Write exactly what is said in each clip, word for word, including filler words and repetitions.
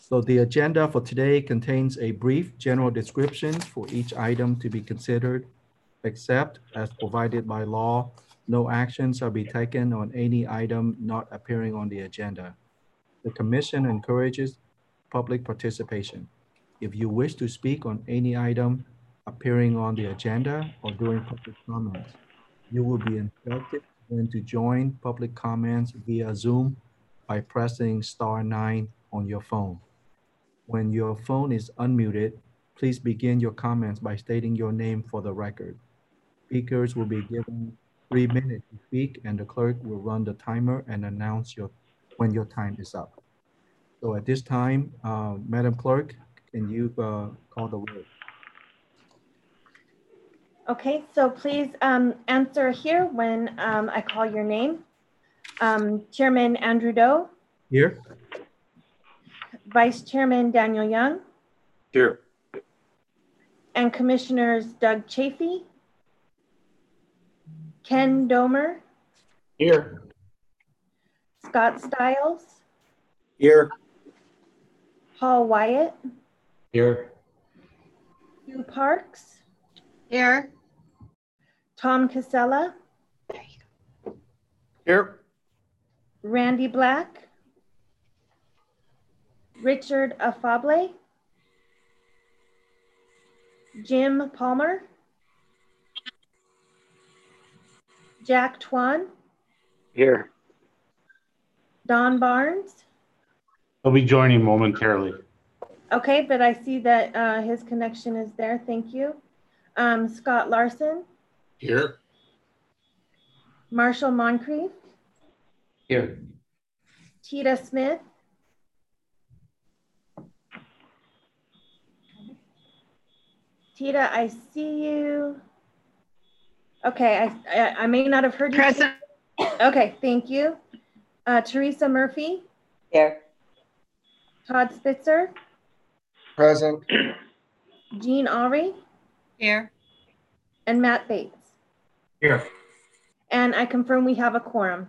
So the agenda for today contains a brief general description for each item to be considered, except as provided by law. No action shall be taken on any item not appearing on the agenda. The commission encourages public participation. If you wish to speak on any item appearing on the agenda or during public comments, you will be instructed when to join public comments via Zoom by pressing star nine on your phone. When your phone is unmuted, please begin your comments by stating your name for the record. Speakers will be given three minutes to speak, and the clerk will run the timer and announce your, when your time is up. So at this time, uh, Madam Clerk, can you uh, call the roll? Okay, so please um, answer here when um, I call your name. Um, Chairman Andrew Doe, Here? Vice Chairman Daniel Young, Here. and Commissioners Doug Chafee, Ken Domer, Here. Scott Stiles, Here. Paul Wyatt, Here. Hugh Parks, Here. Tom Casella, Here. Randy Black, Richard Afable, Jim Palmer, Jack Twan, Here. Don Barnes. I'll be joining momentarily. Okay, but I see that uh, his connection is there. Thank you. Um, Scott Larson, Here. Marshall Moncrief, Here. Tita Smith, Tita, I see you. Okay, I, I, I may not have heard you. Present. Okay, thank you. Uh, Teresa Murphy, Here. Todd Spitzer, Present. Jean Aury, Here. and Matt Bates. Here. And I confirm we have a quorum.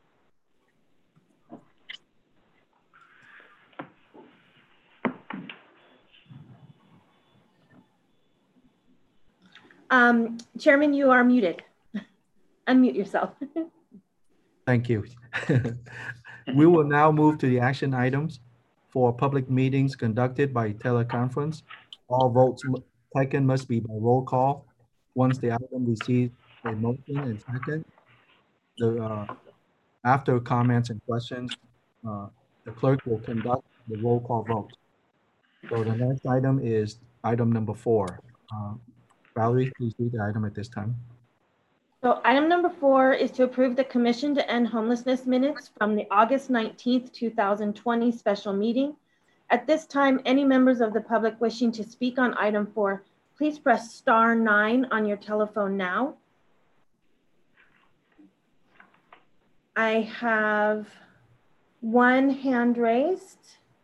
Um, Chairman, you are muted. Unmute yourself. Thank you. We will now move to the action items for public meetings conducted by teleconference. All votes m- taken must be by roll call. Once the item receives a motion and second, the, uh, after comments and questions, uh, the clerk will conduct the roll call vote. So the next item is item number four. Uh, Valerie, please read the item at this time. So item number four is to approve the Commission to End Homelessness minutes from the August nineteenth, two thousand twenty special meeting. At this time, any members of the public wishing to speak on item four, please press star nine on your telephone now. I have one hand raised.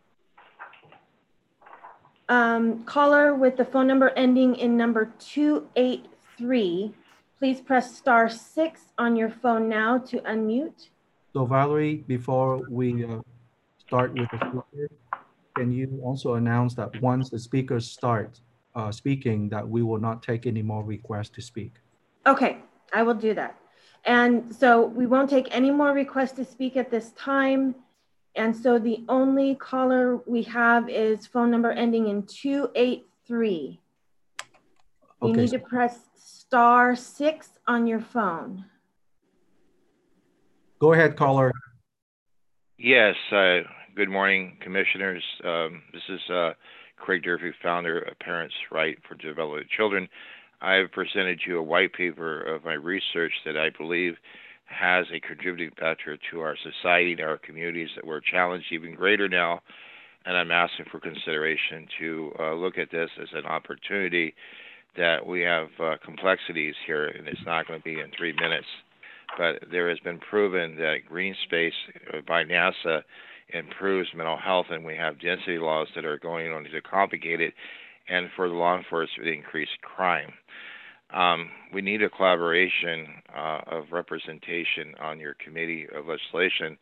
Um, caller with the phone number ending in number two eight three. Please press star six on your phone now to unmute. So Valerie, before we uh, start with the speaker, can you also announce that once the speakers start uh, speaking, that we will not take any more requests to speak? Okay, I will do that. And so we won't take any more requests to speak at this time. And so the only caller we have is phone number ending in two eight three. You Okay. need to press star six on your phone. Go ahead, caller. Yes, uh, good morning, commissioners. Um, this is uh, Craig Durfee, founder of Parents' Right for Development of Children. I've presented you a white paper of my research that I believe has a contributing factor to our society and our communities that we're challenged even greater now. And I'm asking for consideration to uh, look at this as an opportunity that we have uh, complexities here, and it's not going to be in three minutes. But there has been proven that green space by NASA improves mental health, and we have density laws that are going on to complicate it, and for the law enforcement, increase crime. Um, we need a collaboration uh, of representation on your committee of legislation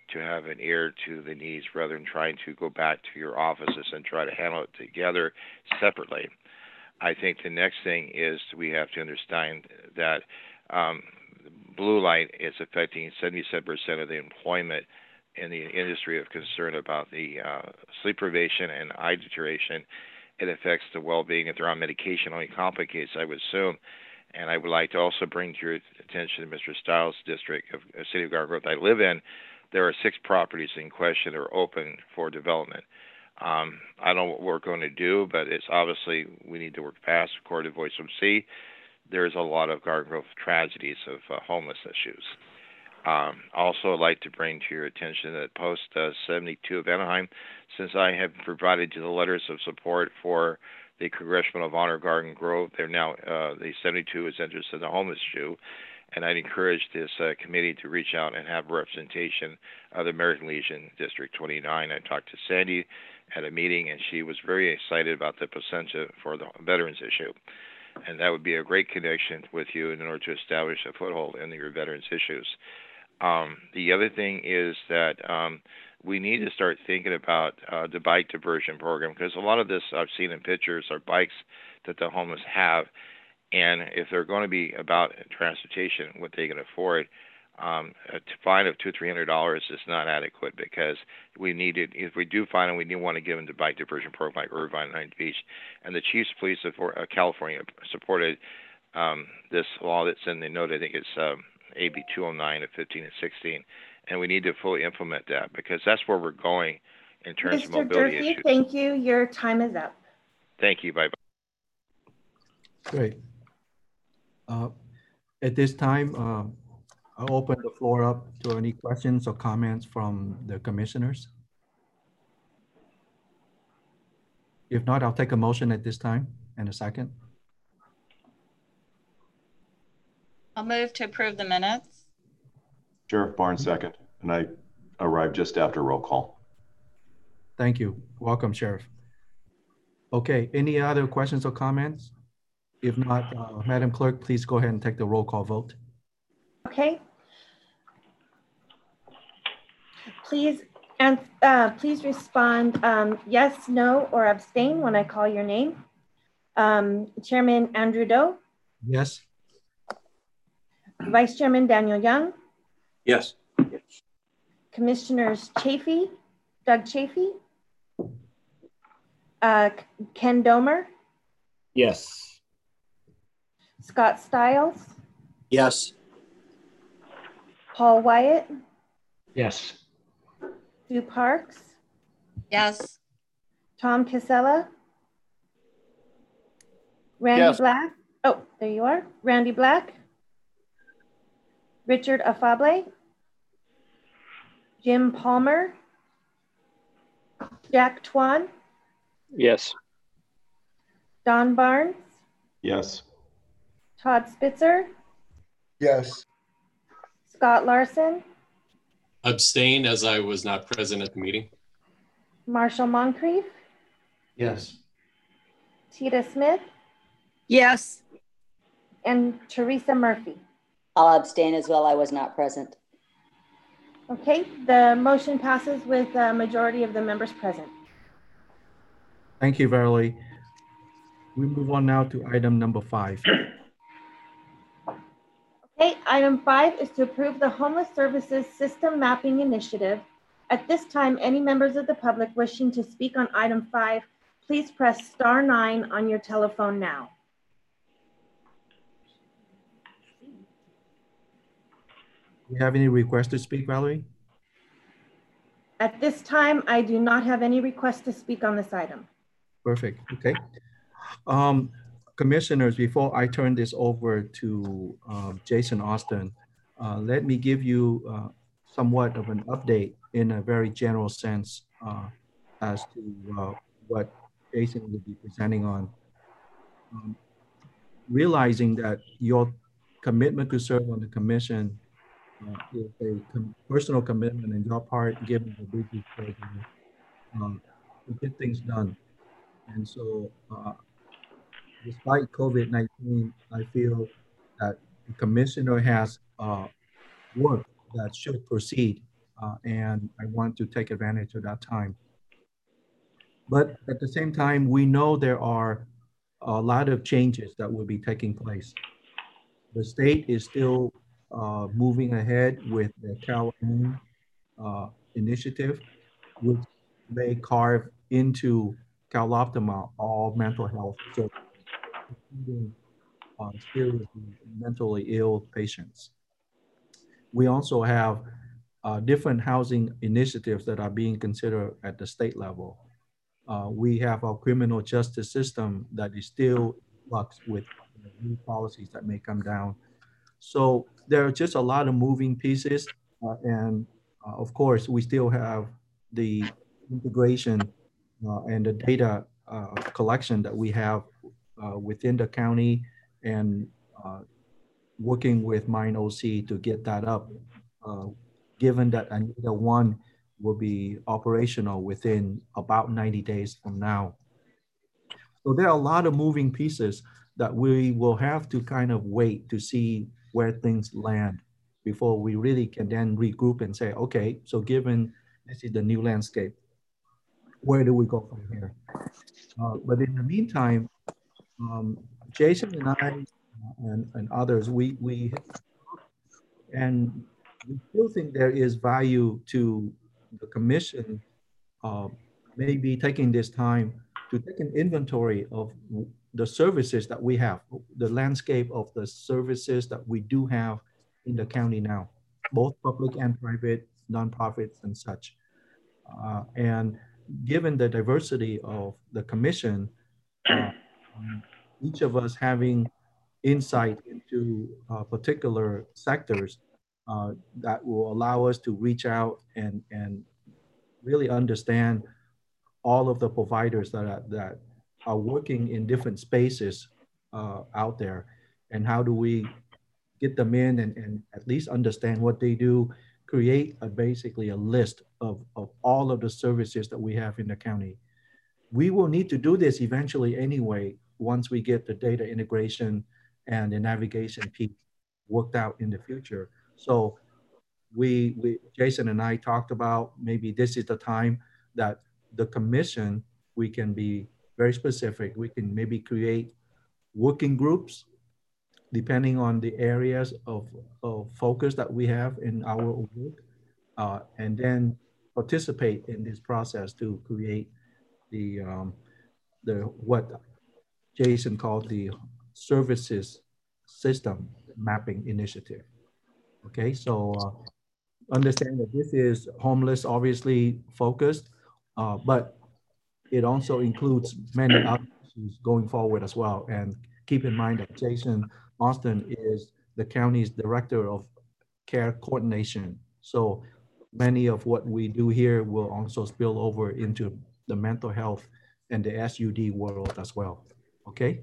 to have an ear to the needs rather than trying to go back to your offices and try to handle it together separately. I think the next thing is we have to understand that um, blue light is affecting seventy-seven percent of the employment in the industry of concern about the uh, sleep privation and eye deterioration. It affects the well-being. If they're on medication, only complicates, I would assume. And I would like to also bring to your attention to Mister Stiles' district of uh, City of Garden Grove I live in. There are six properties in question that are open for development. Um, I don't know what we're going to do, but it's obviously we need to work fast. According to Voice M C, there's a lot of Garden Grove tragedies of uh, homeless issues. Um, also, I'd like to bring to your attention that Post uh, seventy-two of Anaheim, since I have provided you the letters of support for the Congressional of Honor Garden Grove, they're now, uh, the seventy-two is interested in the homeless issue, and I'd encourage this uh, committee to reach out and have representation of the American Legion District twenty-nine. I talked to Sandy at a meeting, and she was very excited about the potential for the veterans issue. And that would be a great connection with you in order to establish a foothold in your veterans issues. Um, the other thing is that um, we need to start thinking about uh, the bike diversion program, because a lot of this I've seen in pictures are bikes that the homeless have, and if they're going to be about transportation, what they can afford, um, a fine of two, three hundred dollars is not adequate, because we need it. If we do find them, we do want to give them the bike diversion program like Irvine and Huntington Beach, and the Chiefs Police of uh, California supported um, this law that's in the note. I think it's um, A B two oh nine of fifteen and sixteen, and we need to fully implement that, because that's where we're going in terms of Mister mobility Durfee, issues. thank you. Your time is up. Thank you. Bye-bye. Great. Uh, At this time, uh, I'll open the floor up to any questions or comments from the commissioners. If not, I'll take a motion at this time and a second. I'll move to approve the minutes. Sheriff Barnes, second, and I arrived just after roll call. Thank you. Welcome, Sheriff. Okay, any other questions or comments? If not, uh, Madam Clerk, please go ahead and take the roll call vote. Okay. Please, and uh, please respond um, yes, no, or abstain when I call your name. Um, Chairman Andrew Doe, Yes. Vice Chairman Daniel Young, Yes. Commissioners Chafee, Doug Chafee, uh, Ken Domer, Yes. Scott Stiles, Yes. Paul Wyatt, Yes. Sue Parks, Yes. Tom Casella, Randy Yes. Black. Oh, there you are. Randy Black, Richard Afable, Jim Palmer, Jack Twan, Yes. Don Barnes, Yes. Todd Spitzer, yes, Scott Larson, Abstain, as I was not present at the meeting. Marshall Moncrief, Yes. Tita Smith, Yes. and Teresa Murphy. I'll abstain as well. I was not present. Okay, the motion passes with a majority of the members present. Thank you, Verily. We move on now to item number five. Okay, item five is to approve the Homeless Services System Mapping Initiative. At this time, any members of the public wishing to speak on item five, please press star nine on your telephone now. Do you have any requests to speak, Valerie? At this time, I do not have any requests to speak on this item. Perfect, okay. Um, Commissioners, before I turn this over to um, Jason Austin, uh, let me give you uh, somewhat of an update in a very general sense uh, as to uh, what Jason will be presenting on. Um, realizing that your commitment to serve on the commission uh, is a com personal commitment on your part, given the busy schedule, um, to get things done. And so, uh, despite COVID nineteen, I feel that the commissioner has uh, work that should proceed uh, and I want to take advantage of that time. But at the same time, we know there are a lot of changes that will be taking place. The state is still uh, moving ahead with the CalAIM uh, initiative, which may carve into CalOptima all mental health services, including uh, seriously mentally ill patients. We also have uh, different housing initiatives that are being considered at the state level. Uh, we have our criminal justice system that is still in flux with new policies that may come down. So there are just a lot of moving pieces. Uh, and uh, of course, we still have the integration uh, and the data uh, collection that we have uh, within the county and uh, working with MineOC to get that up, uh, given that Anita One will be operational within about ninety days from now. So there are a lot of moving pieces that we will have to kind of wait to see where things land before we really can then regroup and say, okay, so given this is the new landscape, where do we go from here? Uh, but in the meantime, um, Jason and I uh, and, and others, we, we, and we still think there is value to the commission uh, maybe taking this time to take an inventory of the services that we have, the landscape of the services that we do have in the county now, both public and private, nonprofits and such. Uh, and given the diversity of the commission, uh, each of us having insight into uh, particular sectors uh, that will allow us to reach out and, and really understand all of the providers that are, that are working in different spaces uh, out there, and how do we get them in and, and at least understand what they do, create a, basically a list of, of all of the services that we have in the county. We will need to do this eventually anyway, once we get the data integration and the navigation piece worked out in the future. So we, we Jason and I talked about maybe this is the time that the commission, we can be very specific. We can maybe create working groups depending on the areas of, of focus that we have in our work, uh, and then participate in this process to create the, um, the what Jason called the services system mapping initiative. Okay, so uh, understand that this is homeless, obviously focused, uh, but it also includes many other issues going forward as well. And keep in mind that Jason Austin is the county's director of care coordination. So many of what we do here will also spill over into the mental health and the S U D world as well. Okay.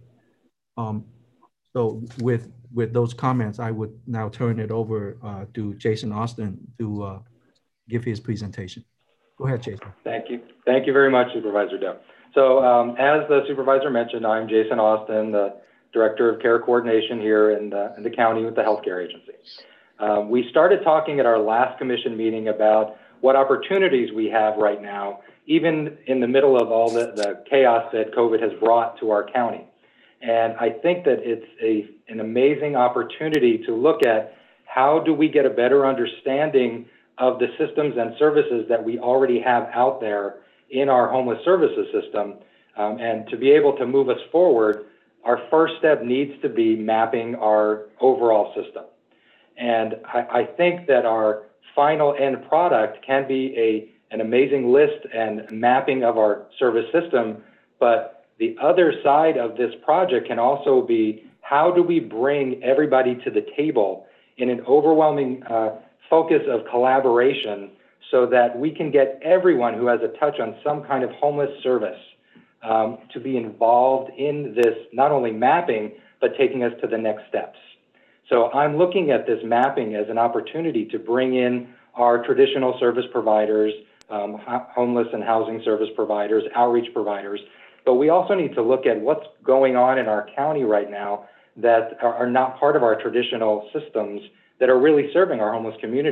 Um, so with with those comments, I would now turn it over uh, to Jason Austin to uh, give his presentation. Go ahead, Jason. Thank you. Thank you very much, Supervisor Dell. So um, as the supervisor mentioned, I'm Jason Austin, the Director of Care Coordination here in the, in the county with the Healthcare Agency. Um, we started talking at our last commission meeting about what opportunities we have right now, even in the middle of all the, the chaos that COVID has brought to our county. And I think that it's a, an amazing opportunity to look at how do we get a better understanding of the systems and services that we already have out there in our homeless services system. Um, and to be able to move us forward, our first step needs to be mapping our overall system. And I, I think that our final end product can be a, an amazing list and mapping of our service system, but the other side of this project can also be how do we bring everybody to the table in an overwhelming uh, focus of collaboration so that we can get everyone who has a touch on some kind of homeless service um, to be involved in this, not only mapping, but taking us to the next steps. So I'm looking at this mapping as an opportunity to bring in our traditional service providers, um, homeless and housing service providers, outreach providers, but we also need to look at what's going on in our county right now that are not part of our traditional systems that are really serving our homeless community.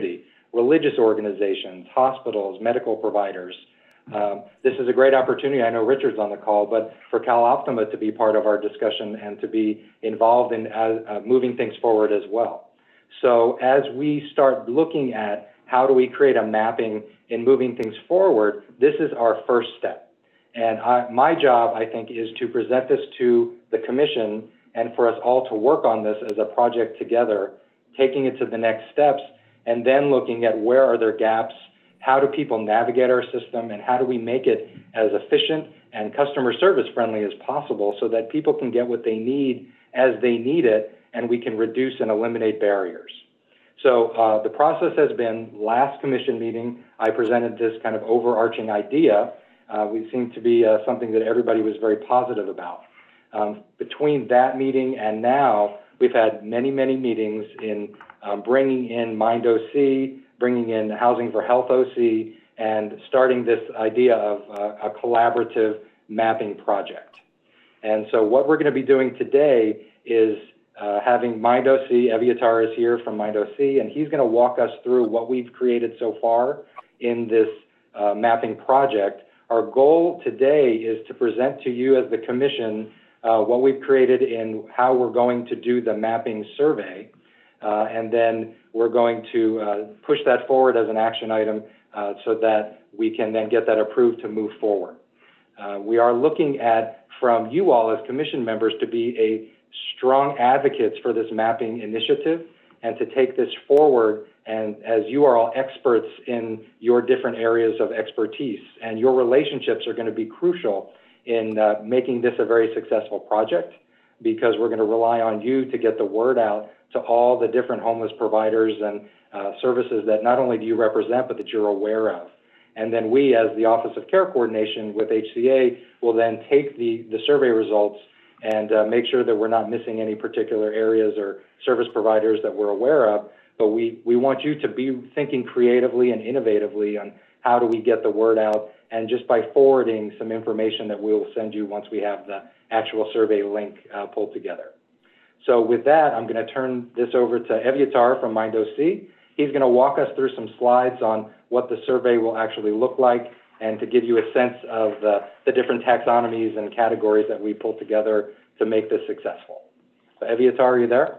religious organizations, hospitals, medical providers. Um, this is a great opportunity. I know Richard's on the call, but for Cal Optima to be part of our discussion and to be involved in uh, uh, moving things forward as well. So as we start looking at how do we create a mapping in moving things forward, this is our first step. And I, my job, I think, is to present this to the commission and for us all to work on this as a project together, taking it to the next steps, and then looking at where are there gaps, how do people navigate our system, and how do we make it as efficient and customer service friendly as possible so that people can get what they need as they need it, and we can reduce and eliminate barriers. So uh, the process has been, last commission meeting, I presented this kind of overarching idea. Uh, we seem to be uh, something that everybody was very positive about. Um, between that meeting and now, we've had many, many meetings in um, bringing in Mind O C, bringing in Housing for Health O C, and starting this idea of uh, a collaborative mapping project. And so what we're going to be doing today is uh, having Mind O C, Eviatar is here from Mind O C, and he's going to walk us through what we've created so far in this uh, mapping project. Our goal today is to present to you as the commission uh, what we've created in how we're going to do the mapping survey. Uh, and then we're going to uh, push that forward as an action item uh, so that we can then get that approved to move forward. Uh, we are looking at, from you all as commission members, to be a strong advocates for this mapping initiative and to take this forward. And as you are all experts in your different areas of expertise, and your relationships are going to be crucial in uh, making this a very successful project, because we're going to rely on you to get the word out to all the different homeless providers and uh, services that not only do you represent, but that you're aware of. And then we, as the Office of Care Coordination with H C A, will then take the, the survey results and uh, make sure that we're not missing any particular areas or service providers that we're aware of. But we, we want you to be thinking creatively and innovatively on how do we get the word out, and just by forwarding some information that we'll send you once we have the actual survey link uh, pulled together. So with that, I'm going to turn this over to Eviatar from Mind O C. He's going to walk us through some slides on what the survey will actually look like, and to give you a sense of the, the different taxonomies and categories that we pulled together to make this successful. So Eviatar, are you there?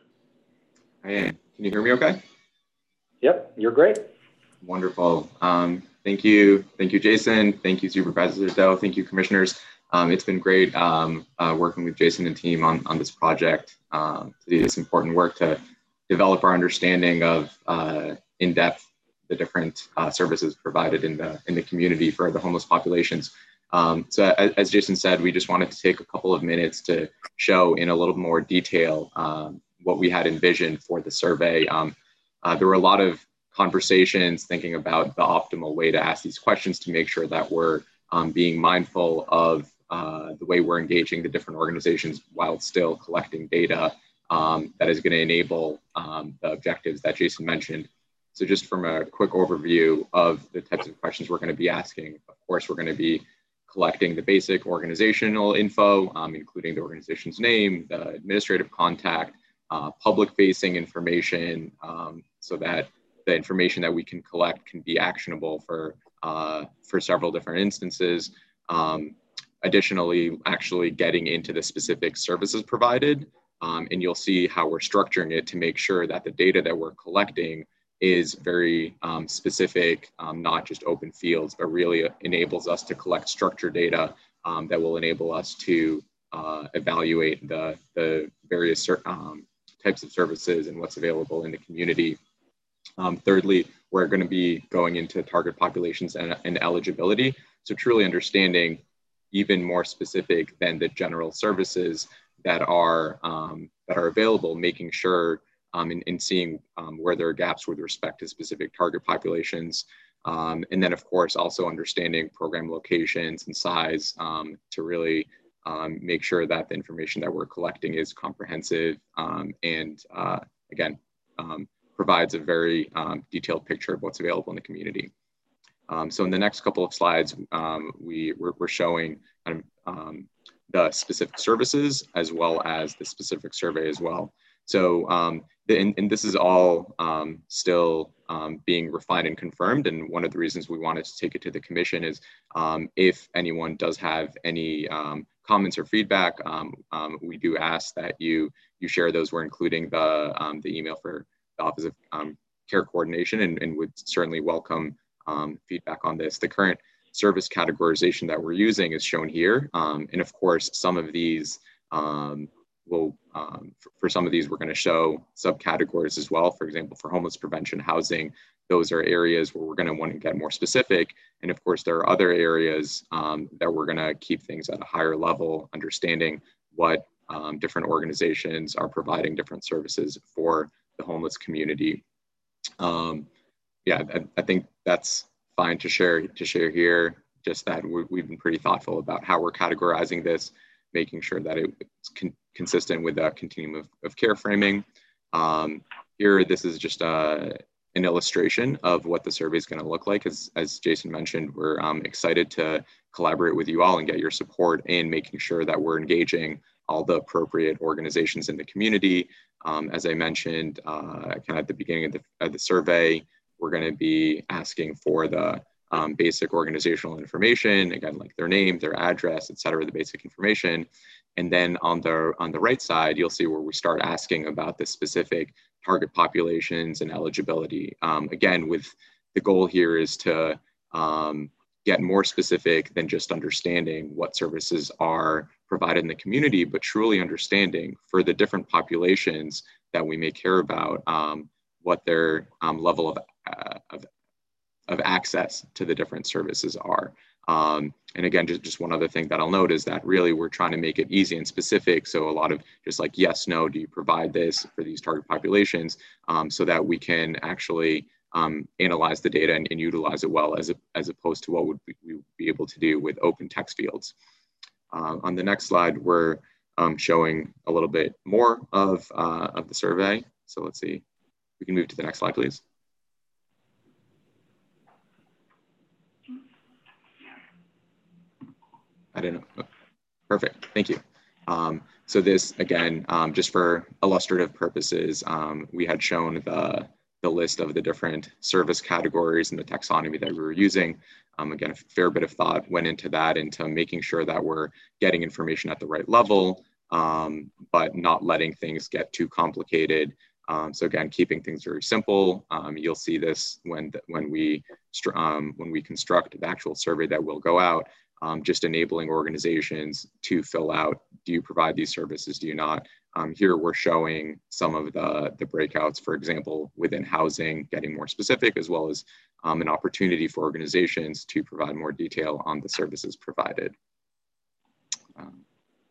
I am. Can you hear me okay? Yep, you're great. Wonderful. Um, thank you. Thank you, Jason. Thank you, Supervisor Doe. Thank you, commissioners. Um, it's been great um, uh, working with Jason and team on, on this project um, to do this important work to develop our understanding of uh, in depth the different uh, services provided in the in the community for the homeless populations. Um, so as, as Jason said, we just wanted to take a couple of minutes to show in a little more detail um, what we had envisioned for the survey. Um, uh, there were a lot of conversations thinking about the optimal way to ask these questions to make sure that we're um, being mindful of Uh, the way we're engaging the different organizations while still collecting data um, that is going to enable um, the objectives that Jason mentioned. So just from a quick overview of the types of questions we're going to be asking, of course, we're going to be collecting the basic organizational info, um, including the organization's name, the administrative contact, uh, public-facing information, um, so that the information that we can collect can be actionable for, uh, for several different instances. Um, Additionally, actually getting into the specific services provided, um, and you'll see how we're structuring it to make sure that the data that we're collecting is very um, specific, um, not just open fields, but really enables us to collect structured data um, that will enable us to uh, evaluate the, the various um, types of services and what's available in the community. Um, thirdly, we're going to be going into target populations and, and eligibility. So truly understanding even more specific than the general services that are um, that are available, making sure um, and, and seeing um, where there are gaps with respect to specific target populations. Um, and then of course, also understanding program locations and size um, to really um, make sure that the information that we're collecting is comprehensive um, and uh, again, um, provides a very um, detailed picture of what's available in the community. Um, so in the next couple of slides, um, we, we're, we're showing kind of, um, the specific services as well as the specific survey as well. So, um, the, and, and this is all um, still um, being refined and confirmed. And one of the reasons we wanted to take it to the commission is um, if anyone does have any um, comments or feedback, um, um, we do ask that you you share those. We're including the, um, the email for the Office of um, Care Coordination, and, and would certainly welcome um, feedback on this. The current service categorization that we're using is shown here. Um, and of course, some of these um, will, um, for, for some of these, we're going to show subcategories as well. For example, for homeless prevention, housing, those are areas where we're going to want to get more specific. And of course, there are other areas um, that we're going to keep things at a higher level, understanding what um, different organizations are providing different services for the homeless community. Um, yeah, I, I think that's fine to share to share here. Just that we, we've been pretty thoughtful about how we're categorizing this, making sure that it, it's con consistent with the continuum of, of care framing. Um, here, this is just a, an illustration of what the survey is going to look like. As, as Jason mentioned, we're um, excited to collaborate with you all and get your support in making sure that we're engaging all the appropriate organizations in the community. Um, as I mentioned, uh, kind of at the beginning of the, of the survey, we're going to be asking for the um, basic organizational information, again, like their name, their address, et cetera, the basic information. And then on the, on the right side, you'll see where we start asking about the specific target populations and eligibility. Um, again, with the goal here is to um, get more specific than just understanding what services are provided in the community, but truly understanding for the different populations that we may care about, um, what their um, level of, uh, of, of access to the different services are. Um, and again, just, just one other thing that I'll note is that really we're trying to make it easy and specific. So a lot of just like, yes, no, do you provide this for these target populations, um, so that we can actually um, analyze the data and, and utilize it well, as, a, as opposed to what would we, we would be able to do with open text fields. Uh, on the next slide, we're um, showing a little bit more of, uh, of the survey. So let's see, we can move to the next slide, please. I didn't know. Perfect, thank you. Um, so this, again, um, just for illustrative purposes, um, we had shown the, the list of the different service categories and the taxonomy that we were using. Um, again, a fair bit of thought went into that, into making sure that we're getting information at the right level, um, but not letting things get too complicated. Um, so again, keeping things very simple. Um, you'll see this when, the, when, we, um, when we construct the actual survey that will go out. Um, just enabling organizations to fill out, do you provide these services, do you not? Um, here we're showing some of the, the breakouts, for example, within housing, getting more specific, as well as um, an opportunity for organizations to provide more detail on the services provided. Um,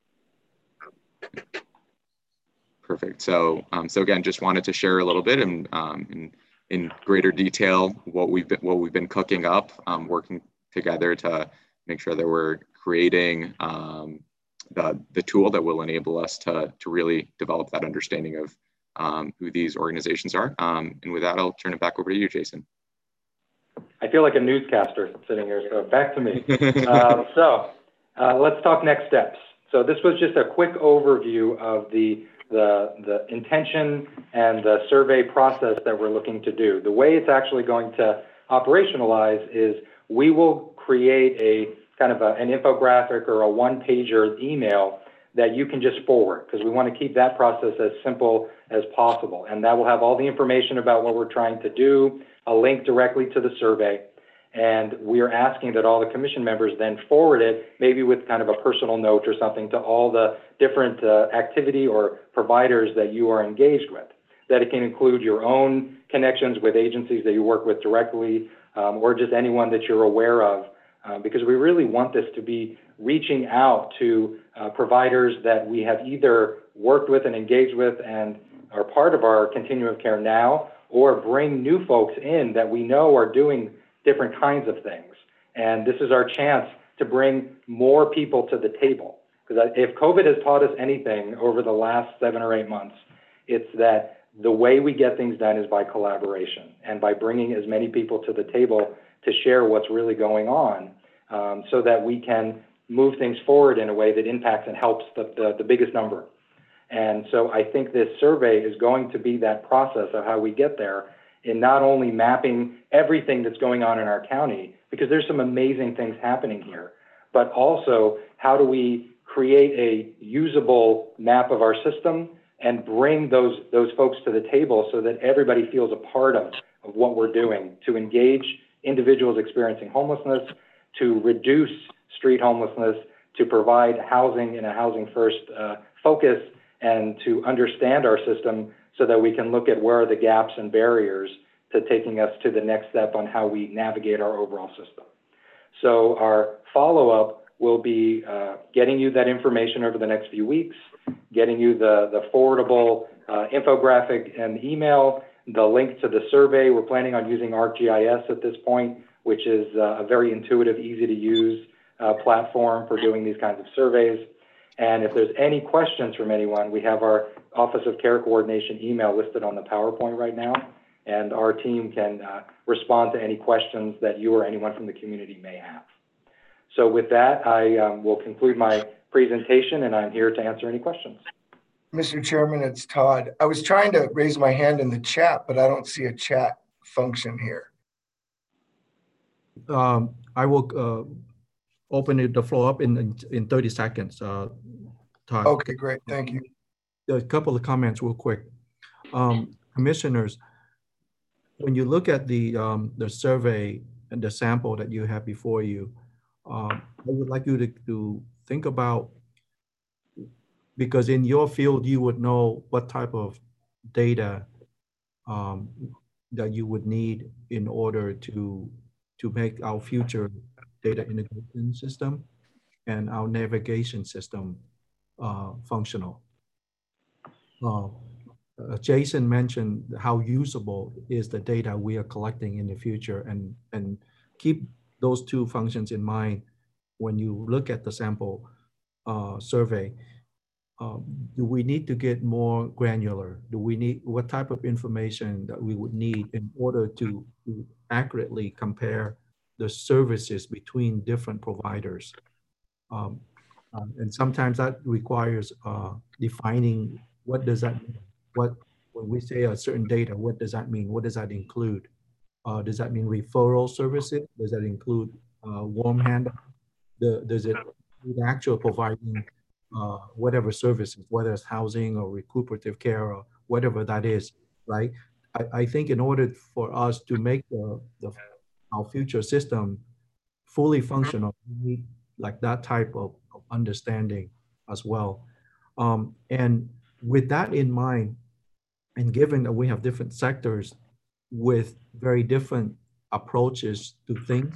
perfect, so, um, so again, just wanted to share a little bit and um, in, in greater detail what we've been, what we've been cooking up, um, working together to make sure that we're creating um, the, the tool that will enable us to, to really develop that understanding of um, who these organizations are. Um, and with that, I'll turn it back over to you, Jason. I feel like a newscaster sitting here, so back to me. uh, so uh, let's talk next steps. So this was just a quick overview of the, the, the intention and the survey process that we're looking to do. The way it's actually going to operationalize is we will create a kind of a, an infographic or a one-pager email that you can just forward, because we want to keep that process as simple as possible. And that will have all the information about what we're trying to do, a link directly to the survey. And we are asking that all the commission members then forward it, maybe with kind of a personal note or something, to all the different uh, activity or providers that you are engaged with. That it can include your own connections with agencies that you work with directly, um, or just anyone that you're aware of, uh, because we really want this to be reaching out to uh, providers that we have either worked with and engaged with and are part of our continuum of care now, or bring new folks in that we know are doing different kinds of things. And this is our chance to bring more people to the table. Because if COVID has taught us anything over the last seven or eight months, it's that the way we get things done is by collaboration and by bringing as many people to the table to share what's really going on, um, so that we can move things forward in a way that impacts and helps the, the, the biggest number. And so I think this survey is going to be that process of how we get there. in not only mapping everything that's going on in our county, because there's some amazing things happening here, but also how do we create a usable map of our system and bring those, those folks to the table so that everybody feels a part of, of what we're doing to engage individuals experiencing homelessness, to reduce street homelessness, to provide housing in a housing first uh, focus, and to understand our system so that we can look at where are the gaps and barriers to taking us to the next step on how we navigate our overall system. So our follow-up will be uh, getting you that information over the next few weeks, getting you the, the forwardable uh, infographic and email, the link to the survey. We're planning on using ArcGIS at this point, which is uh, a very intuitive, easy to use uh, platform for doing these kinds of surveys. And if there's any questions from anyone, we have our Office of Care Coordination email listed on the PowerPoint right now, and our team can uh, respond to any questions that you or anyone from the community may have. So with that, I um, will conclude my presentation, and I'm here to answer any questions. Mister Chairman, it's Todd. I was trying to raise my hand in the chat, but I don't see a chat function here. Um, I will uh, open it, the floor up in, in thirty seconds, uh, Todd. Okay, great. Thank you. A couple of comments real quick. Um, commissioners, when you look at the, um, the survey and the sample that you have before you, um, I would like you to, to think about, because in your field, you would know what type of data um, that you would need in order to, to make our future data integration system and our navigation system uh, functional. Uh, uh, Jason mentioned how usable is the data we are collecting in the future, and, and keep those two functions in mind when you look at the sample uh, survey. Um, do we need to get more granular? Do we need, what type of information that we would need in order to, to accurately compare the services between different providers? Um, um, and sometimes that requires uh, defining what does that mean? What, when we say a certain data, what does that mean? What does that include? Uh, does that mean referral services? Does that include uh, warm hand? The, does it include actual providing uh, whatever services, whether it's housing or recuperative care or whatever that is, right? I, I think in order for us to make the, the, our future system fully functional, we need like that type of, of understanding as well. Um, and with that in mind, and given that we have different sectors with very different approaches to things,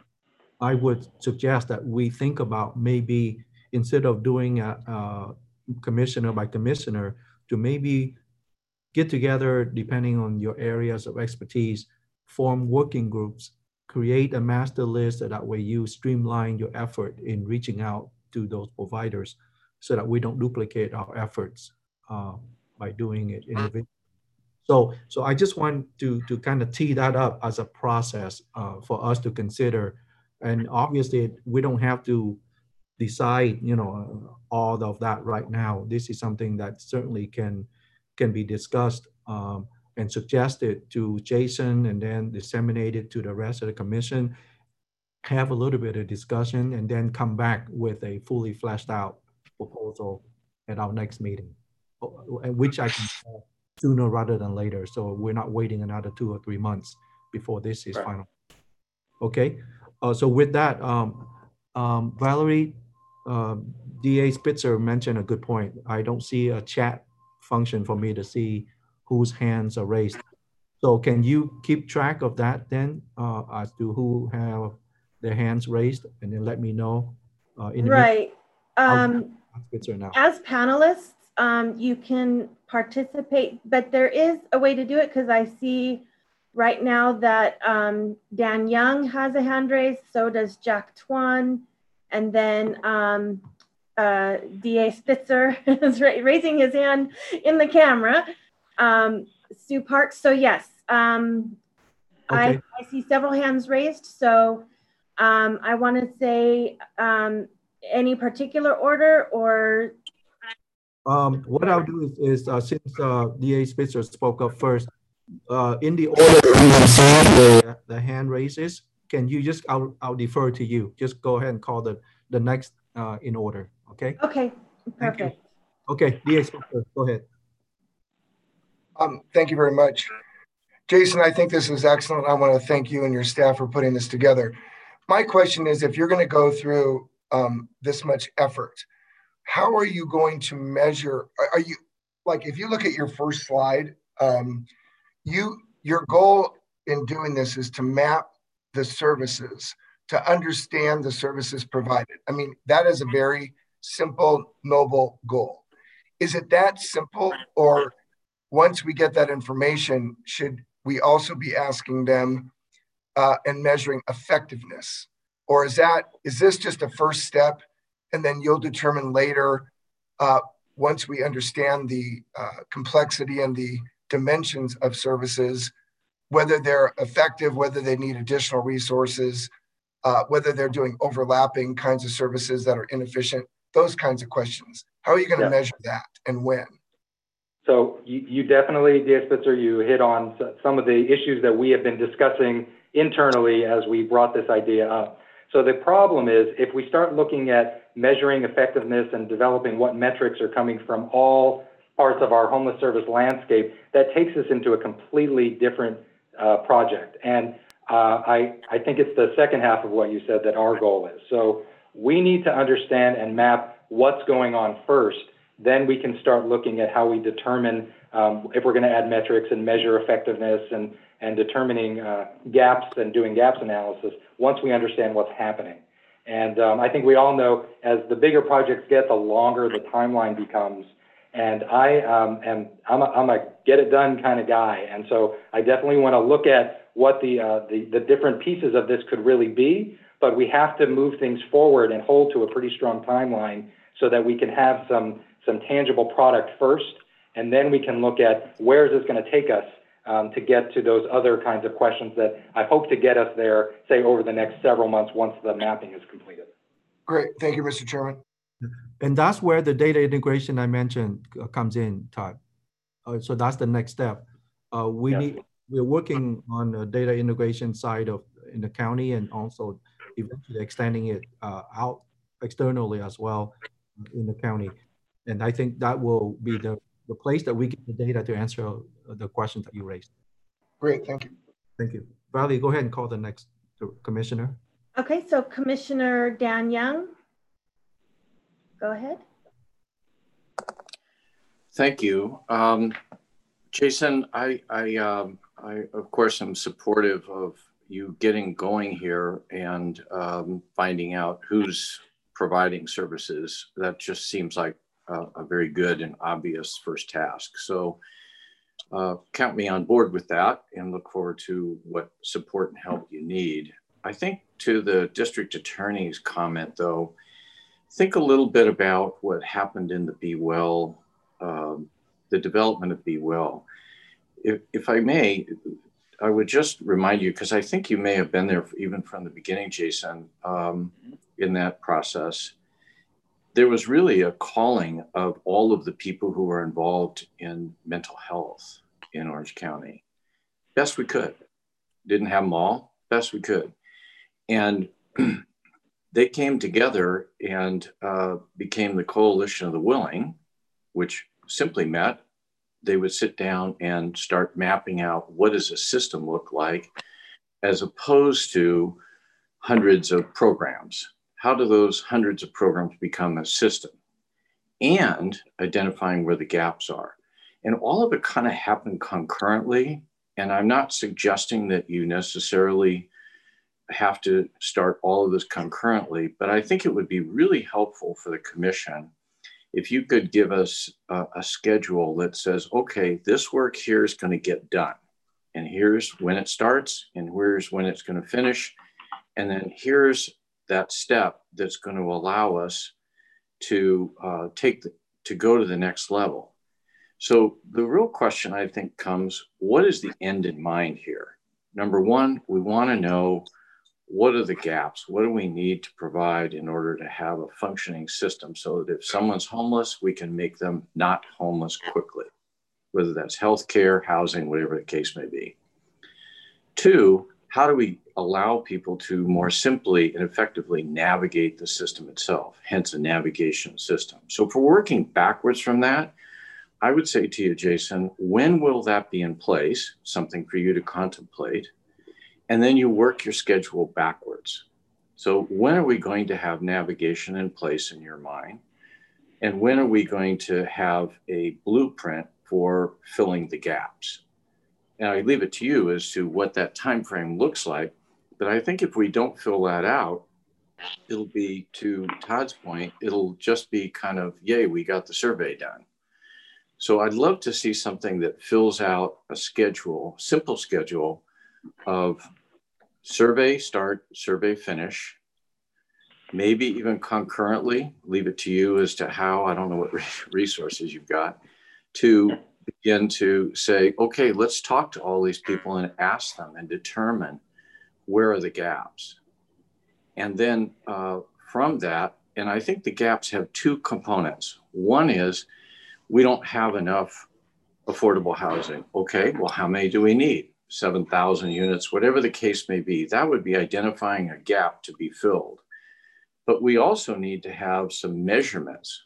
I would suggest that we think about maybe instead of doing a, a commissioner by commissioner, to maybe get together, depending on your areas of expertise, form working groups, create a master list, so that way you streamline your effort in reaching out to those providers so that we don't duplicate our efforts uh, by doing it individually. So, so I just want to, to kind of tee that up as a process uh, for us to consider. And obviously we don't have to decide, you know, all of that right now. This is something that certainly can, can be discussed um, and suggested to Jason, and then disseminated to the rest of the commission, have a little bit of discussion, and then come back with a fully fleshed out proposal at our next meeting, which I can uh, sooner rather than later. So we're not waiting another two or three months before this is right. Final. Okay, uh, so with that, um, um, Valerie, uh, D A Spitzer mentioned a good point. I don't see a chat function for me to see whose hands are raised. So can you keep track of that then uh, as to who have their hands raised, and then let me know? Uh, in the right. Um, as panelists, um, you can participate, but there is a way to do it, because I see right now that um, Dan Young has a hand raised, so does Jack Twan, and then um, uh, D A Spitzer is raising his hand in the camera. Um, Sue Parks, so yes, um, okay. I, I see several hands raised, so um, I want to say um, any particular order, or? Um, what I'll do is, is uh, since uh, D A Spitzer spoke up first, uh, in the order the, the hand raises, can you just, I'll, I'll defer to you. Just go ahead and call the, the next uh, in order, okay? Okay, Thank you. perfect. Okay, D A Spector, go ahead. Um, thank you very much. Jason, I think this is excellent. I want to thank you and your staff for putting this together. My question is, if you're going to go through um, this much effort, how are you going to measure? Are, are you, like, if you look at your first slide, um, you your goal in doing this is to map the services, to understand the services provided. I mean, that is a very simple, noble goal. Is it that simple, or once we get that information, should we also be asking them uh, and measuring effectiveness? Or is that, is this just a first step, and then you'll determine later, uh, once we understand the uh, complexity and the dimensions of services, whether they're effective, whether they need additional resources, uh, whether they're doing overlapping kinds of services that are inefficient, those kinds of questions. How are you going to yeah. measure that, and when? So you, you definitely, D A Spitzer, you hit on some of the issues that we have been discussing internally as we brought this idea up. So the problem is, if we start looking at measuring effectiveness and developing what metrics are coming from all parts of our homeless service landscape, that takes us into a completely different uh, project. And uh, I, I think it's the second half of what you said that our goal is. So we need to understand and map what's going on first. Then we can start looking at how we determine um, if we're going to add metrics and measure effectiveness and, and determining uh, gaps and doing gaps analysis once we understand what's happening. And um, I think we all know, as the bigger projects get, the longer the timeline becomes. And I um, am I'm a, I'm a get it done kind of guy. And so I definitely want to look at what the, uh, the, the different pieces of this could really be, but we have to move things forward and hold to a pretty strong timeline so that we can have some some tangible product first, and then we can look at where is this going to take us um, to get to those other kinds of questions that I hope to get us there, say, over the next several months once the mapping is completed. Great. Thank you, Mister Chairman. And that's where the data integration I mentioned uh, comes in, Todd. Uh, so that's the next step. Uh, we yes. need, we're working on the data integration side of in the county, and also eventually extending it uh, out externally as well in the county. And I think that will be the, the place that we get the data to answer the questions that you raised. Great, thank you. Thank you. Valerie, go ahead and call the next commissioner. Okay, so Commissioner Dan Young, go ahead. Thank you. Um, Jason, I, I, um, I, of course, am supportive of you getting going here and um, finding out who's providing services. That just seems like Uh, a very good and obvious first task. So uh, count me on board with that and look forward to what support and help you need. I think to the district attorney's comment though, think a little bit about what happened in the Be Well, um, the development of Be Well. If, if I may, I would just remind you, because I think you may have been there even from the beginning, Jason, um, in that process. There was really a calling of all of the people who were involved in mental health in Orange County. Best we could. Didn't have them all, best we could. And they came together and uh, became the Coalition of the Willing, which simply meant they would sit down and start mapping out what does a system look like, as opposed to hundreds of programs. How do those hundreds of programs become a system? And identifying where the gaps are. And all of it kind of happened concurrently. And I'm not suggesting that you necessarily have to start all of this concurrently, but I think it would be really helpful for the commission if you could give us a, a schedule that says, okay, this work here is going to get done. And here's when it starts, and here's when it's going to finish. And then here's that step that's going to allow us to uh, take the, to go to the next level. So the real question I think comes, what is the end in mind here? Number one, we want to know what are the gaps? What do we need to provide in order to have a functioning system so that if someone's homeless, we can make them not homeless quickly. whether that's healthcare, housing, whatever the case may be. Two, how do we allow people to more simply and effectively navigate the system itself, hence a navigation system? So if we're working backwards from that, I would say to you, Jason, when will that be in place? Something for you to contemplate. And then you work your schedule backwards. So when are we going to have navigation in place in your mind? And when are we going to have a blueprint for filling the gaps? Now I leave it to you as to what that time frame looks like. But I think if we don't fill that out, it'll be, to Todd's point, it'll just be kind of, yay, we got the survey done. So I'd love to see something that fills out a schedule, simple schedule of survey start, survey finish, maybe even concurrently, leave it to you as to how, I don't know what resources you've got, to begin to say, okay, let's talk to all these people and ask them and determine where are the gaps. And then uh, from that, and I think the gaps have two components. One is we don't have enough affordable housing. Okay, well, how many do we need? seven thousand units, whatever the case may be. That would be identifying a gap to be filled. But we also need to have some measurements.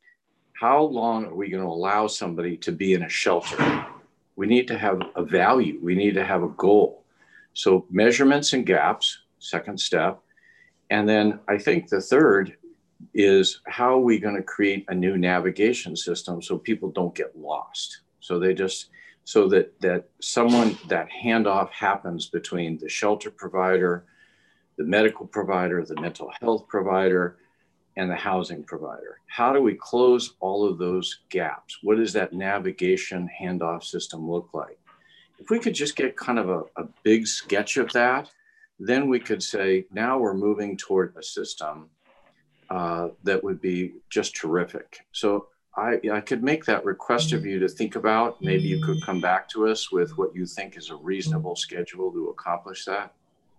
How long are we going to allow somebody to be in a shelter? We need to have a value. We need to have a goal. So measurements and gaps, second step. And then I think the third is how are we going to create a new navigation system so people don't get lost? So they just, so that, that someone, that handoff happens between the shelter provider, the medical provider, the mental health provider, and the housing provider. How do we close all of those gaps? What does that navigation handoff system look like? If we could just get kind of a, a big sketch of that, then we could say, now we're moving toward a system uh, that would be just terrific. So I, I could make that request of you to think about. Maybe you could come back to us with what you think is a reasonable schedule to accomplish that.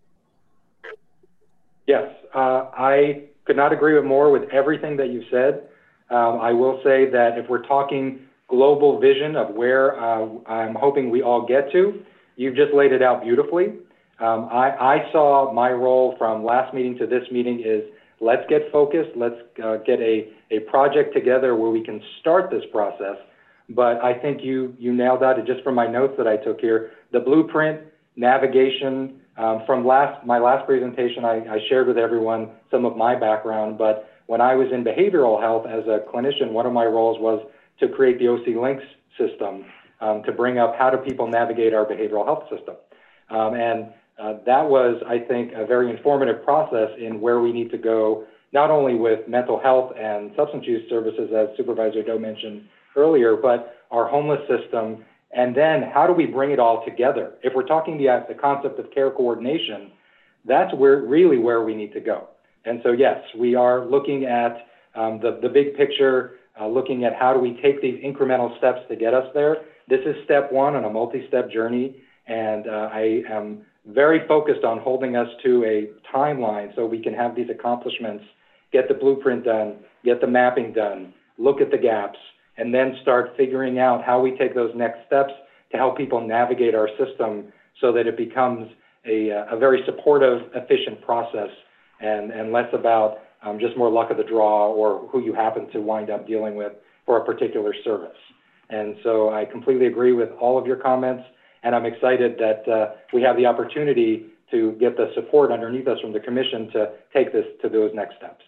Yes, uh, I could not agree with more with everything that you said. Um, I will say that if we're talking global vision of where uh, I'm hoping we all get to, you've just laid it out beautifully. Um, I, I saw my role from last meeting to this meeting is let's get focused, let's uh, get a, a project together where we can start this process. But I think you, you nailed that, just from my notes that I took here. The blueprint, navigation, um, from last my last presentation, I, I shared with everyone some of my background, but when I was in behavioral health as a clinician, one of my roles was to create the O C Links system um, to bring up how do people navigate our behavioral health system. Um, and uh, that was, I think, a very informative process in where we need to go, not only with mental health and substance use services, as Supervisor Doe mentioned earlier, but our homeless system. And then how do we bring it all together? If we're talking the, the concept of care coordination, that's where really where we need to go. And so, yes, we are looking at um, the, the big picture, uh, looking at how do we take these incremental steps to get us there. This is step one on a multi-step journey. And uh, I am very focused on holding us to a timeline so we can have these accomplishments, get the blueprint done, get the mapping done, look at the gaps, and then start figuring out how we take those next steps to help people navigate our system so that it becomes a, a very supportive, efficient process and, and less about um, just more luck of the draw or who you happen to wind up dealing with for a particular service. And so I completely agree with all of your comments, and I'm excited that uh, we have the opportunity to get the support underneath us from the commission to take this to those next steps.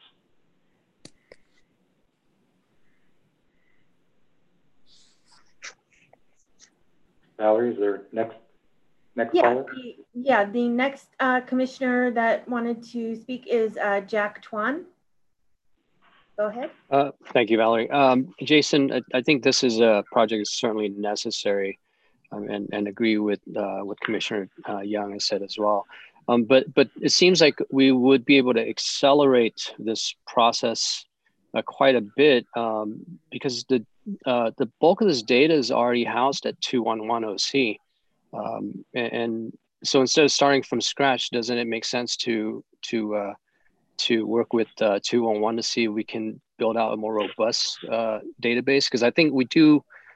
Valerie, is there next next yeah, caller? The, yeah, the next uh, commissioner that wanted to speak is uh, Jack Twan. Go ahead. Uh, thank you, Valerie. Um, Jason, I, I think this is a project that's certainly necessary, um, and, and agree with uh, what Commissioner uh, Young has said as well. Um, but, but it seems like we would be able to accelerate this process uh, quite a bit um, because the Uh, the bulk of this data is already housed at two one one O C. Um, and, and so instead of starting from scratch, doesn't it make sense to to uh, to work with uh, two one one to see if we can build out a more robust uh, database? Because I think we do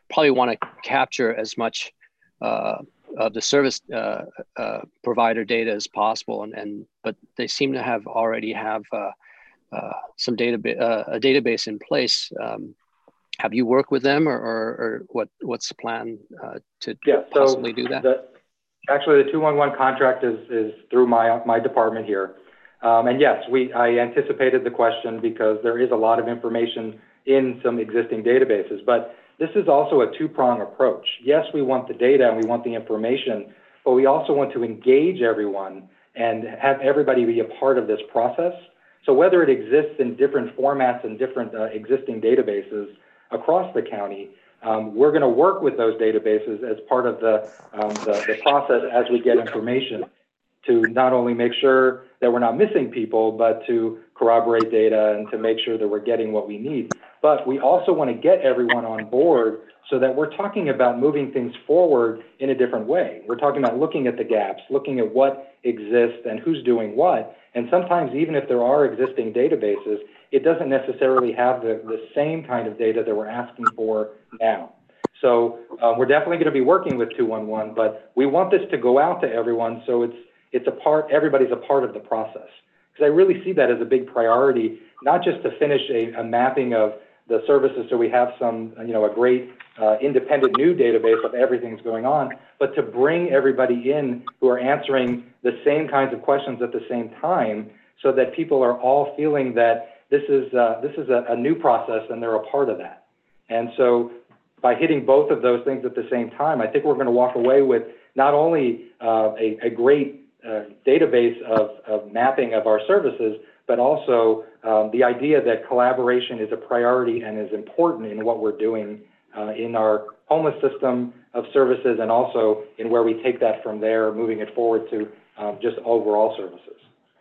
probably want to capture as much uh, of the service uh, uh, provider data as possible, and, and but they seem to have already have uh, uh, some database uh, a database in place. Um, have you worked with them, or, or, or what what's the plan uh, to yeah, possibly so do that? The, actually, the two one one contract is is through my my department here, um, and yes, we I anticipated the question because there is a lot of information in some existing databases, but this is also a two-prong approach. Yes, we want the data and we want the information, but we also want to engage everyone and have everybody be a part of this process. So whether it exists in different formats and different uh, existing databases across the county, um, we're going to work with those databases as part of the, um, the, the process as we get information to not only make sure that we're not missing people, but to corroborate data and to make sure that we're getting what we need. But we also want to get everyone on board so that we're talking about moving things forward in a different way. We're talking about looking at the gaps, looking at what exists and who's doing what. And sometimes even if there are existing databases, it doesn't necessarily have the, the same kind of data that we're asking for now. So uh, we're definitely going to be working with two one one, but we want this to go out to everyone so it's it's a part, everybody's a part of the process. Because I really see that as a big priority, not just to finish a, a mapping of the services so we have some, you know, a great uh, independent new database of everything that's going on, but to bring everybody in who are answering the same kinds of questions at the same time so that people are all feeling that this is, uh, this is a, a new process and they're a part of that. And so by hitting both of those things at the same time, I think we're going to walk away with not only uh, a, a great uh, database of, of mapping of our services, but also um, the idea that collaboration is a priority and is important in what we're doing uh, in our homeless system of services, and also in where we take that from there, moving it forward to um, just overall services.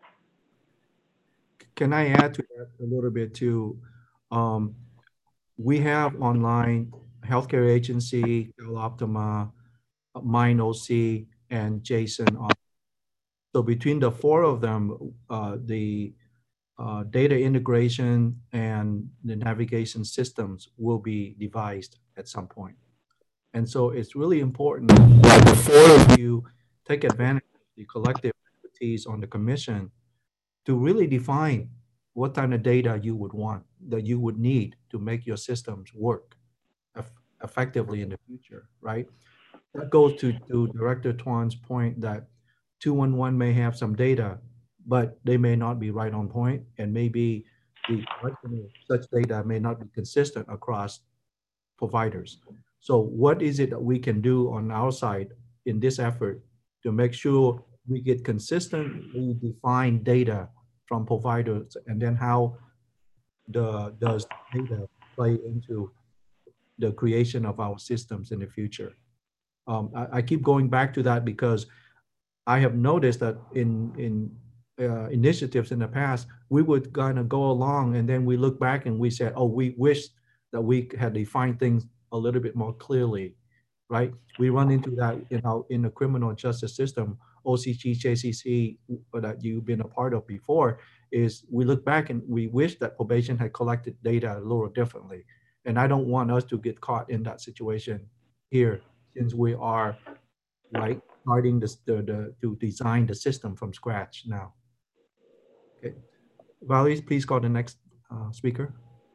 Can I add to that a little bit too? Um, we have online healthcare agency, CalOptima, MindOC, and Jason. On. So between the four of them, uh, the uh, data integration and the navigation systems will be devised at some point. And so it's really important that the four of you take advantage of the collective expertise on the commission to really define what kind of data you would want, that you would need to make your systems work eff effectively in the future, right? That goes to, to Director Tuan's point that two one one may have some data, but they may not be right on point, and maybe the collection of such data may not be consistent across providers. So what is it that we can do on our side in this effort to make sure we get consistently defined data from providers, and then how the, does data play into the creation of our systems in the future? Um, I, I keep going back to that because I have noticed that in, in uh, initiatives in the past, we would kind of go along and then we look back and we said, oh, we wish that we had defined things a little bit more clearly, right? We run into that in our in the criminal justice system. O C G, J C C, that you've been a part of before, is we look back and we wish that probation had collected data a little differently. And I don't want us to get caught in that situation here, since we are, right, starting this, the, the, to design the system from scratch now. Okay, Valerie, please call the next uh, speaker.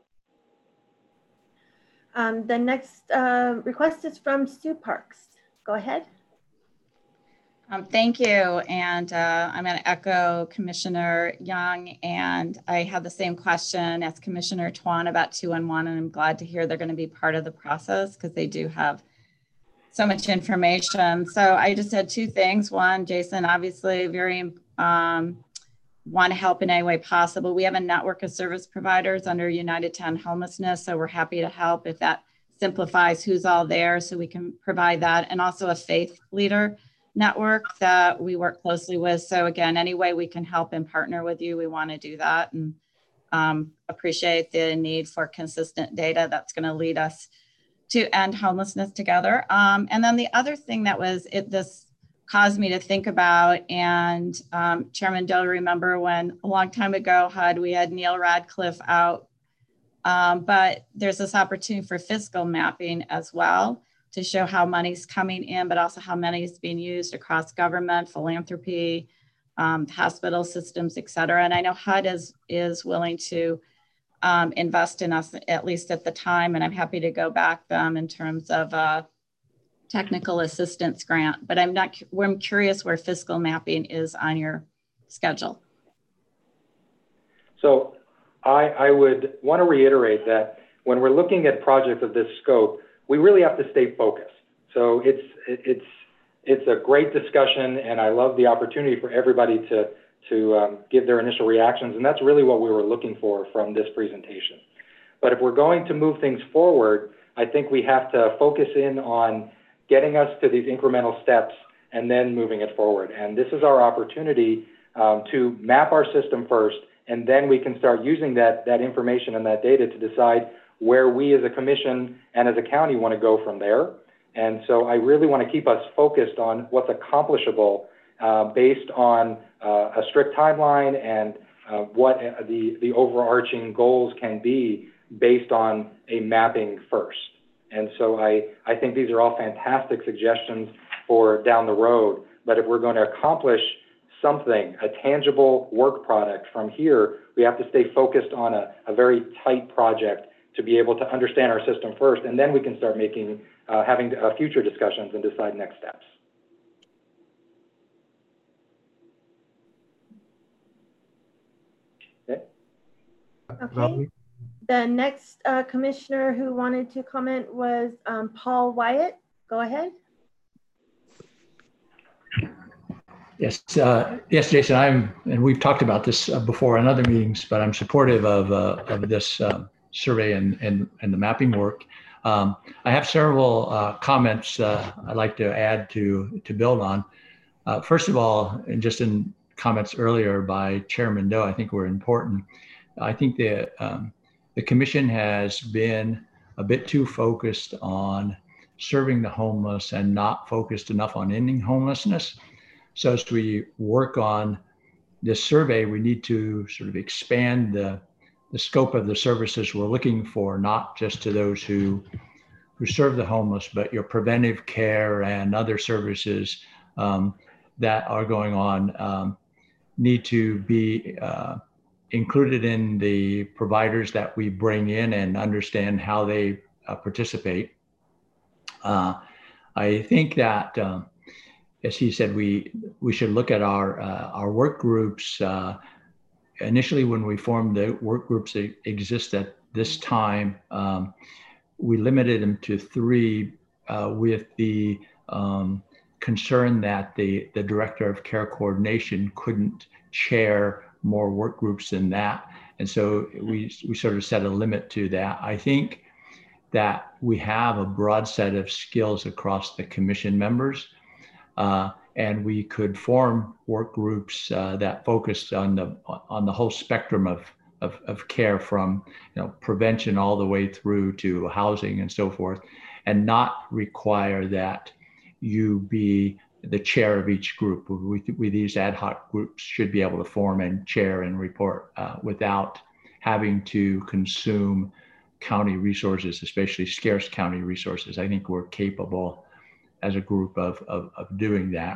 Um, the next uh, request is from Sue Parks. Go ahead. Um, thank you. And uh, I'm going to echo Commissioner Young. And I have the same question as Commissioner Tuan about two one one. And I'm glad to hear they're going to be part of the process because they do have so much information. So I just had two things. One, Jason, obviously very um, want to help in any way possible. We have a network of service providers under United ten Homelessness. So we're happy to help if that simplifies who's all there so we can provide that. And also a faith leader network that we work closely with. So again, any way we can help and partner with you, we want to do that, and um, appreciate the need for consistent data that's going to lead us to end homelessness together. Um, and then the other thing that was, it this caused me to think about, and um, Chairman Dill, remember when a long time ago had we had Neil Radcliffe out Um, but there's this opportunity for fiscal mapping as well to show how money's coming in, but also how money is being used across government, philanthropy, um, hospital systems, et cetera. And I know H U D is, is willing to um, invest in us, at least at the time, and I'm happy to go back them in terms of a technical assistance grant, but I'm not, I'm curious where fiscal mapping is on your schedule. So I, I would want to reiterate that when we're looking at projects of this scope, we really have to stay focused. So it's, it's, it's a great discussion, and I love the opportunity for everybody to, to um, give their initial reactions, and that's really what we were looking for from this presentation. But if we're going to move things forward, I think we have to focus in on getting us to these incremental steps and then moving it forward. And this is our opportunity um, to map our system first, and then we can start using that, that information and that data to decide where we as a commission and as a county want to go from there. And so I really want to keep us focused on what's accomplishable uh, based on uh, a strict timeline and uh, what the, the overarching goals can be based on a mapping first. And so I, I think these are all fantastic suggestions for down the road. But if we're going to accomplish something, a tangible work product from here, we have to stay focused on a, a very tight project to be able to understand our system first, and then we can start making, uh, having uh, future discussions and decide next steps. Okay. Okay. The next uh, commissioner who wanted to comment was um, Paul Wyatt. Go ahead. Yes, uh, yes, Jason. I'm, and we've talked about this uh, before in other meetings, but I'm supportive of uh, of this uh, survey and, and and the mapping work. Um, I have several uh, comments uh, I'd like to add to to build on. Uh, first of all, and just in comments earlier by Chairman Doe, I think were important. I think the um, the commission has been a bit too focused on serving the homeless and not focused enough on ending homelessness. So as we work on this survey, we need to sort of expand the, the scope of the services we're looking for, not just to those who, who serve the homeless, but your preventive care and other services um, that are going on um, need to be uh, included in the providers that we bring in and understand how they uh, participate. Uh, I think that um, as he said, we we should look at our uh, our work groups. Uh, initially, when we formed the work groups that exist at this time, um, we limited them to three uh, with the um, concern that the, the director of care coordination couldn't chair more work groups than that. And so we, we sort of set a limit to that. I think that we have a broad set of skills across the commission members. Uh, and we could form work groups uh, that focused on the on the whole spectrum of, of of care, from you know prevention all the way through to housing and so forth, and not require that you be the chair of each group. We, we these ad hoc groups should be able to form and chair and report uh, without having to consume county resources, especially scarce county resources. I think we're capable as a group of, of, of doing that.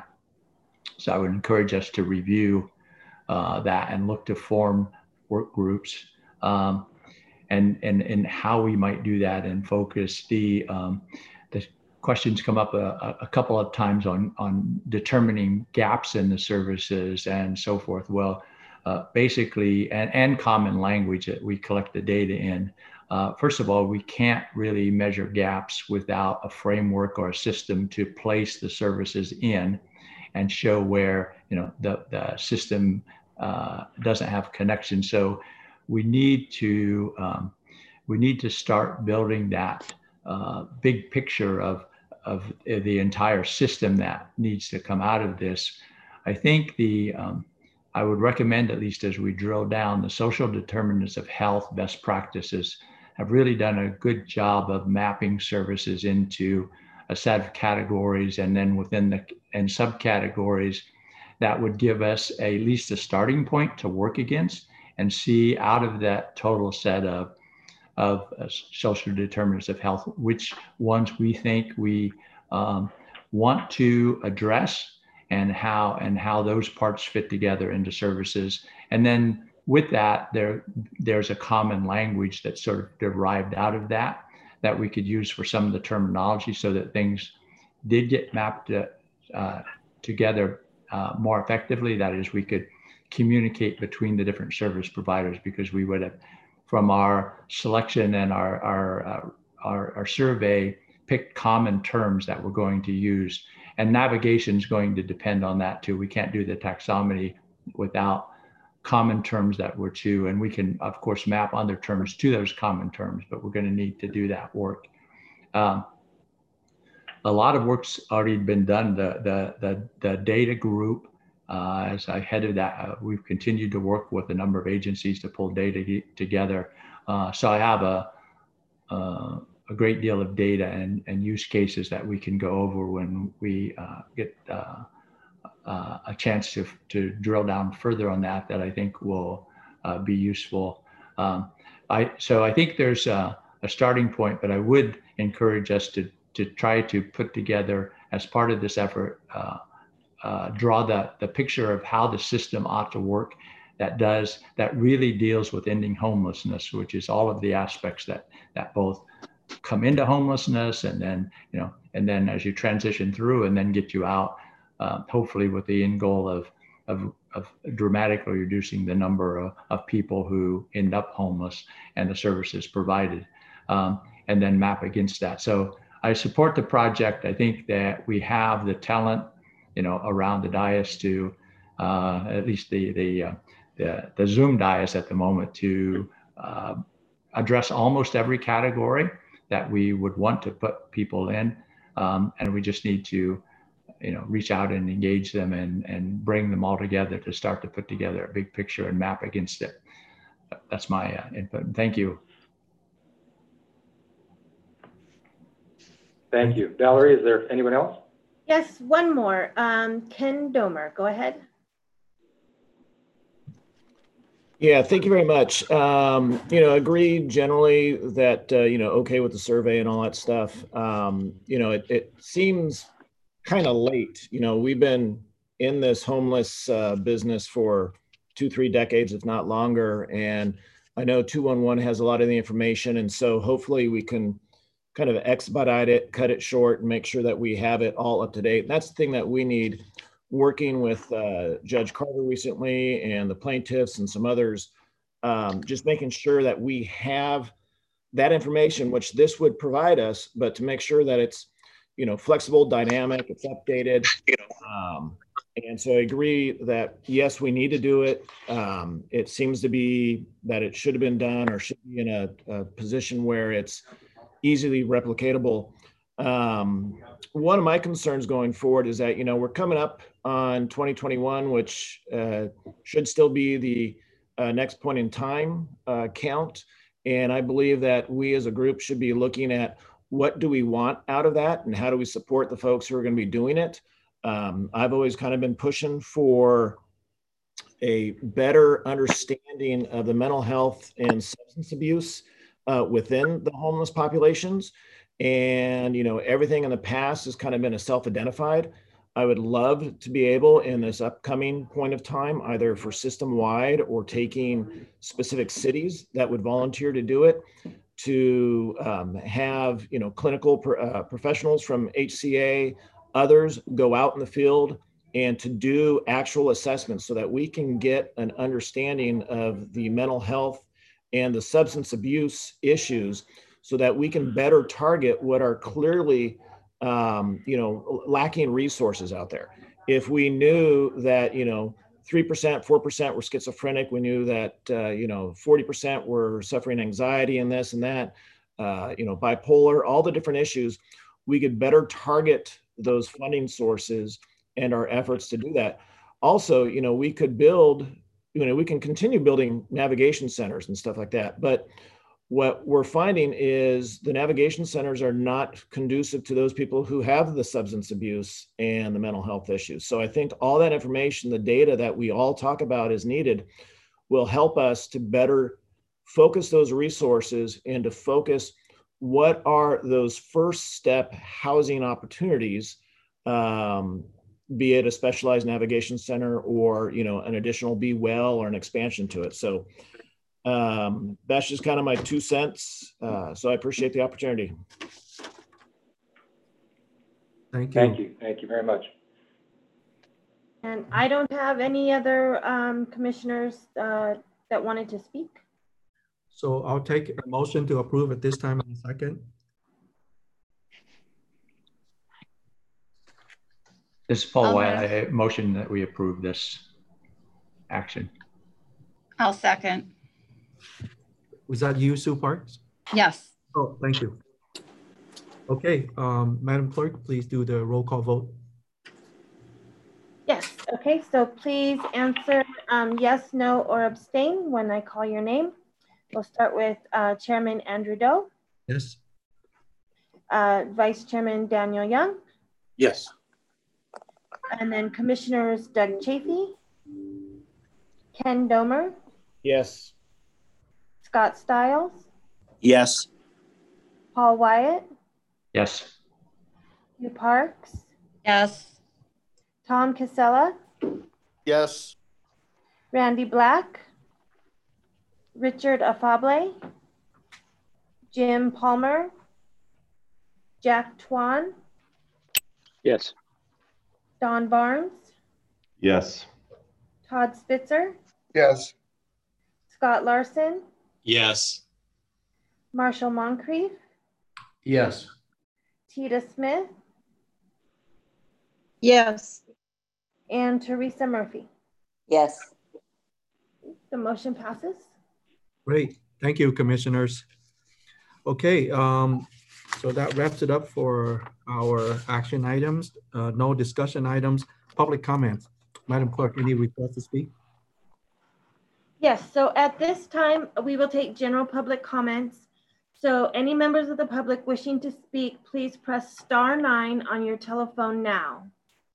So I would encourage us to review uh, that and look to form work groups um, and, and, and how we might do that and focus. The, um, the questions come up a, a couple of times on, on determining gaps in the services and so forth. Well, uh, basically, and, and common language that we collect the data in. Uh, first of all, we can't really measure gaps without a framework or a system to place the services in and show where you know the, the system uh, doesn't have connection. So we need to um, we need to start building that uh, big picture of of the entire system that needs to come out of this. I think the um, I would recommend, at least as we drill down, the social determinants of health best practices have really done a good job of mapping services into a set of categories, and then within the and subcategories that would give us a, at least a starting point to work against and see out of that total set of of uh, social determinants of health, which ones we think we um, want to address, and how and how those parts fit together into services. And then with that, there there's a common language that's sort of derived out of that that we could use for some of the terminology, so that things did get mapped uh, uh, together uh, more effectively. That is, we could communicate between the different service providers, because we would have, from our selection and our our, uh, our our survey, picked common terms that we're going to use. And navigation is going to depend on that too. We can't do the taxonomy without common terms that we're to, and we can of course map other terms to those common terms, but we're going to need to do that work. Um, a lot of work's already been done. The the the, the data group, uh, as I headed that, uh, we've continued to work with a number of agencies to pull data together. Uh, so I have a, a a great deal of data and, and use cases that we can go over when we uh, get uh, uh, a chance to, to drill down further on that, that I think will uh, be useful. Um, I, so I think there's a, a starting point, but I would encourage us to, to try to put together, as part of this effort, uh, uh, draw the, the picture of how the system ought to work that does, that really deals with ending homelessness, which is all of the aspects that, that both come into homelessness, and then, you know, and then as you transition through, and then get you out, uh, hopefully with the end goal of, of, of dramatically reducing the number of, of people who end up homeless and the services provided, um, and then map against that. So I support the project. I think that we have the talent, you know, around the dais to, uh, at least the, the, uh, the, the Zoom dais at the moment, to uh, address almost every category that we would want to put people in. Um, and we just need to, you know, reach out and engage them, and, and bring them all together to start to put together a big picture and map against it. That's my uh, input. Thank you. Thank you. Valerie, is there anyone else? Yes, one more. Um, Ken Domer, go ahead. Yeah, thank you very much. Um, you know, agree generally that, uh, you know, okay with the survey and all that stuff. Um, you know, it, it seems kind of late. You know, we've been in this homeless uh, business for two, three decades, if not longer. And I know two one one has a lot of the information. And so hopefully we can kind of expedite it, cut it short, and make sure that we have it all up to date. That's the thing that we need. Working with uh, Judge Carter recently, and the plaintiffs and some others, um, just making sure that we have that information, which this would provide us, but to make sure that it's, you know, flexible, dynamic, it's updated. Um, and so I agree that, yes, we need to do it. Um, it seems to be that it should have been done, or should be in a, a position where it's easily replicatable. Um, one of my concerns going forward is that, you know, we're coming up on twenty twenty-one, which uh, should still be the uh, next point in time uh, count. And I believe that we as a group should be looking at what do we want out of that, and how do we support the folks who are going to be doing it. Um, I've always kind of been pushing for a better understanding of the mental health and substance abuse uh, within the homeless populations. And, you know, everything in the past has kind of been a self-identified. I would love to be able, in this upcoming point of time, either for system-wide or taking specific cities that would volunteer to do it, to um, have, you know, clinical pro uh, professionals from H C A, others go out in the field and to do actual assessments, so that we can get an understanding of the mental health and the substance abuse issues, so that we can better target what are clearly, um, you know, lacking resources out there. If we knew that, you know, three percent, four percent were schizophrenic, we knew that, uh, you know, forty percent were suffering anxiety and this and that, uh, you know, bipolar, all the different issues, we could better target those funding sources and our efforts to do that. Also, you know, we could build, you know, we can continue building navigation centers and stuff like that, but what we're finding is the navigation centers are not conducive to those people who have the substance abuse and the mental health issues. So I think all that information, the data that we all talk about is needed, will help us to better focus those resources and to focus what are those first step housing opportunities, um, be it a specialized navigation center or, you know, an additional B well or an expansion to it. So um, that's just kind of my two cents. Uh, so I appreciate the opportunity. Thank you. Thank you. Thank you very much. And I don't have any other um, commissioners uh, that wanted to speak. So I'll take a motion to approve at this time in a second. This is Paul I'll Wyatt. move. I motion that we approve this action. I'll second. Was that you, Sue Parks? Yes. Oh, thank you. Okay, um, Madam Clerk, please do the roll call vote. Yes, okay, so please answer um, yes, no, or abstain when I call your name. We'll start with uh, Chairman Andrew Doe. Yes. Uh, Vice Chairman Daniel Young. Yes. And then Commissioners Doug Chafee, Ken Domer, Yes. Scott Stiles, Yes. Paul Wyatt, Yes. Hugh Parks, Yes. Tom Casella, Yes. Randy Black, Richard Afable, Jim Palmer, Jack Twan, Yes. Don Barnes, Yes. Todd Spitzer, Yes. Scott Larson, Yes. Marshall Moncrief, Yes. Tita Smith, Yes. and Teresa Murphy. Yes. The motion passes. Great. Thank you, commissioners. Okay, um, so that wraps it up for our action items. Uh, no discussion items, public comments. Madam Clerk, any requests to speak? Yes, so at this time, we will take general public comments. So any members of the public wishing to speak, please press star nine on your telephone now.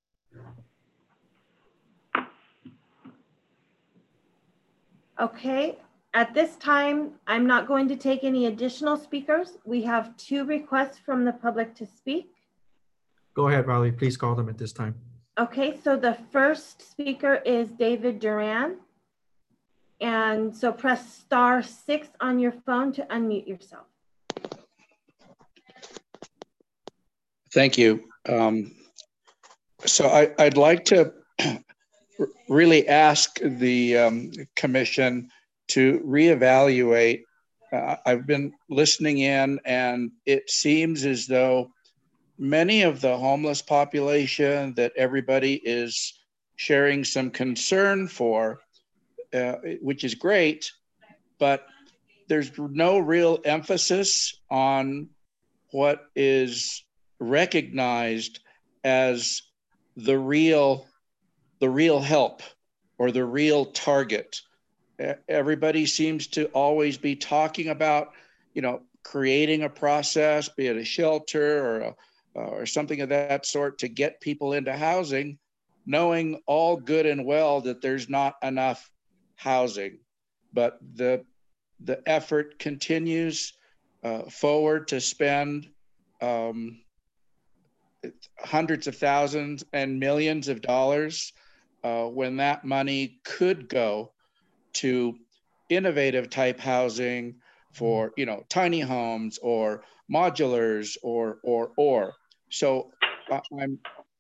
Okay, at this time, I'm not going to take any additional speakers. We have two requests from the public to speak. Go ahead, Riley, please call them at this time. Okay, so the first speaker is David Duran. And so press star six on your phone to unmute yourself. Thank you. Um, so I, I'd like to really ask the um, commission to reevaluate. Uh, I've been listening in, and it seems as though many of the homeless population that everybody is sharing some concern for, uh, which is great, but there's no real emphasis on what is recognized as the real the real help or the real target. Everybody seems to always be talking about, you know, creating a process, be it a shelter or a, or something of that sort, to get people into housing, knowing all good and well that there's not enough housing. But the the effort continues uh, forward to spend um, hundreds of thousands and millions of dollars uh, when that money could go to innovative type housing for, you know, tiny homes or modulars or or or. So uh, I'm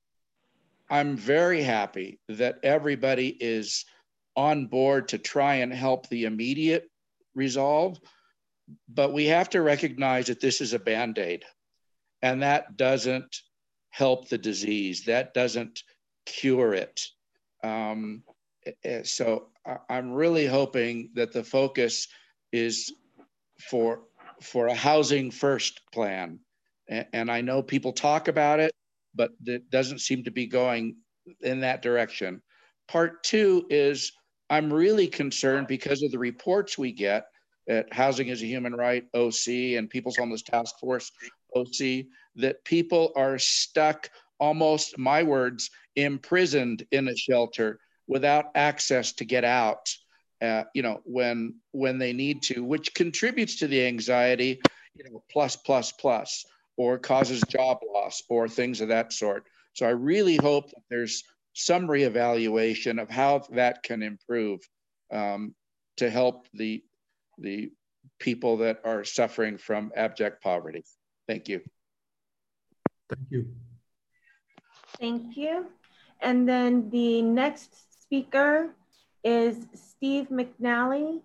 I'm very happy that everybody is on board to try and help the immediate resolve, but we have to recognize that this is a Band-Aid, and that doesn't help the disease. That doesn't cure it. Um, so I'm really hoping that the focus is for, for a housing first plan. And I know people talk about it, but it doesn't seem to be going in that direction. Part two is I'm really concerned because of the reports we get at Housing is a Human Right, O C, and People's Homeless Task Force, O C, that people are stuck, almost, my words, imprisoned in a shelter without access to get out. uh, you know, when when they need to, which contributes to the anxiety, you know, plus, plus, plus, or causes job loss or things of that sort. So I really hope that there's some reevaluation of how that can improve um, to help the, the people that are suffering from abject poverty. Thank you. Thank you. Thank you. And then the next speaker is Steve McNally.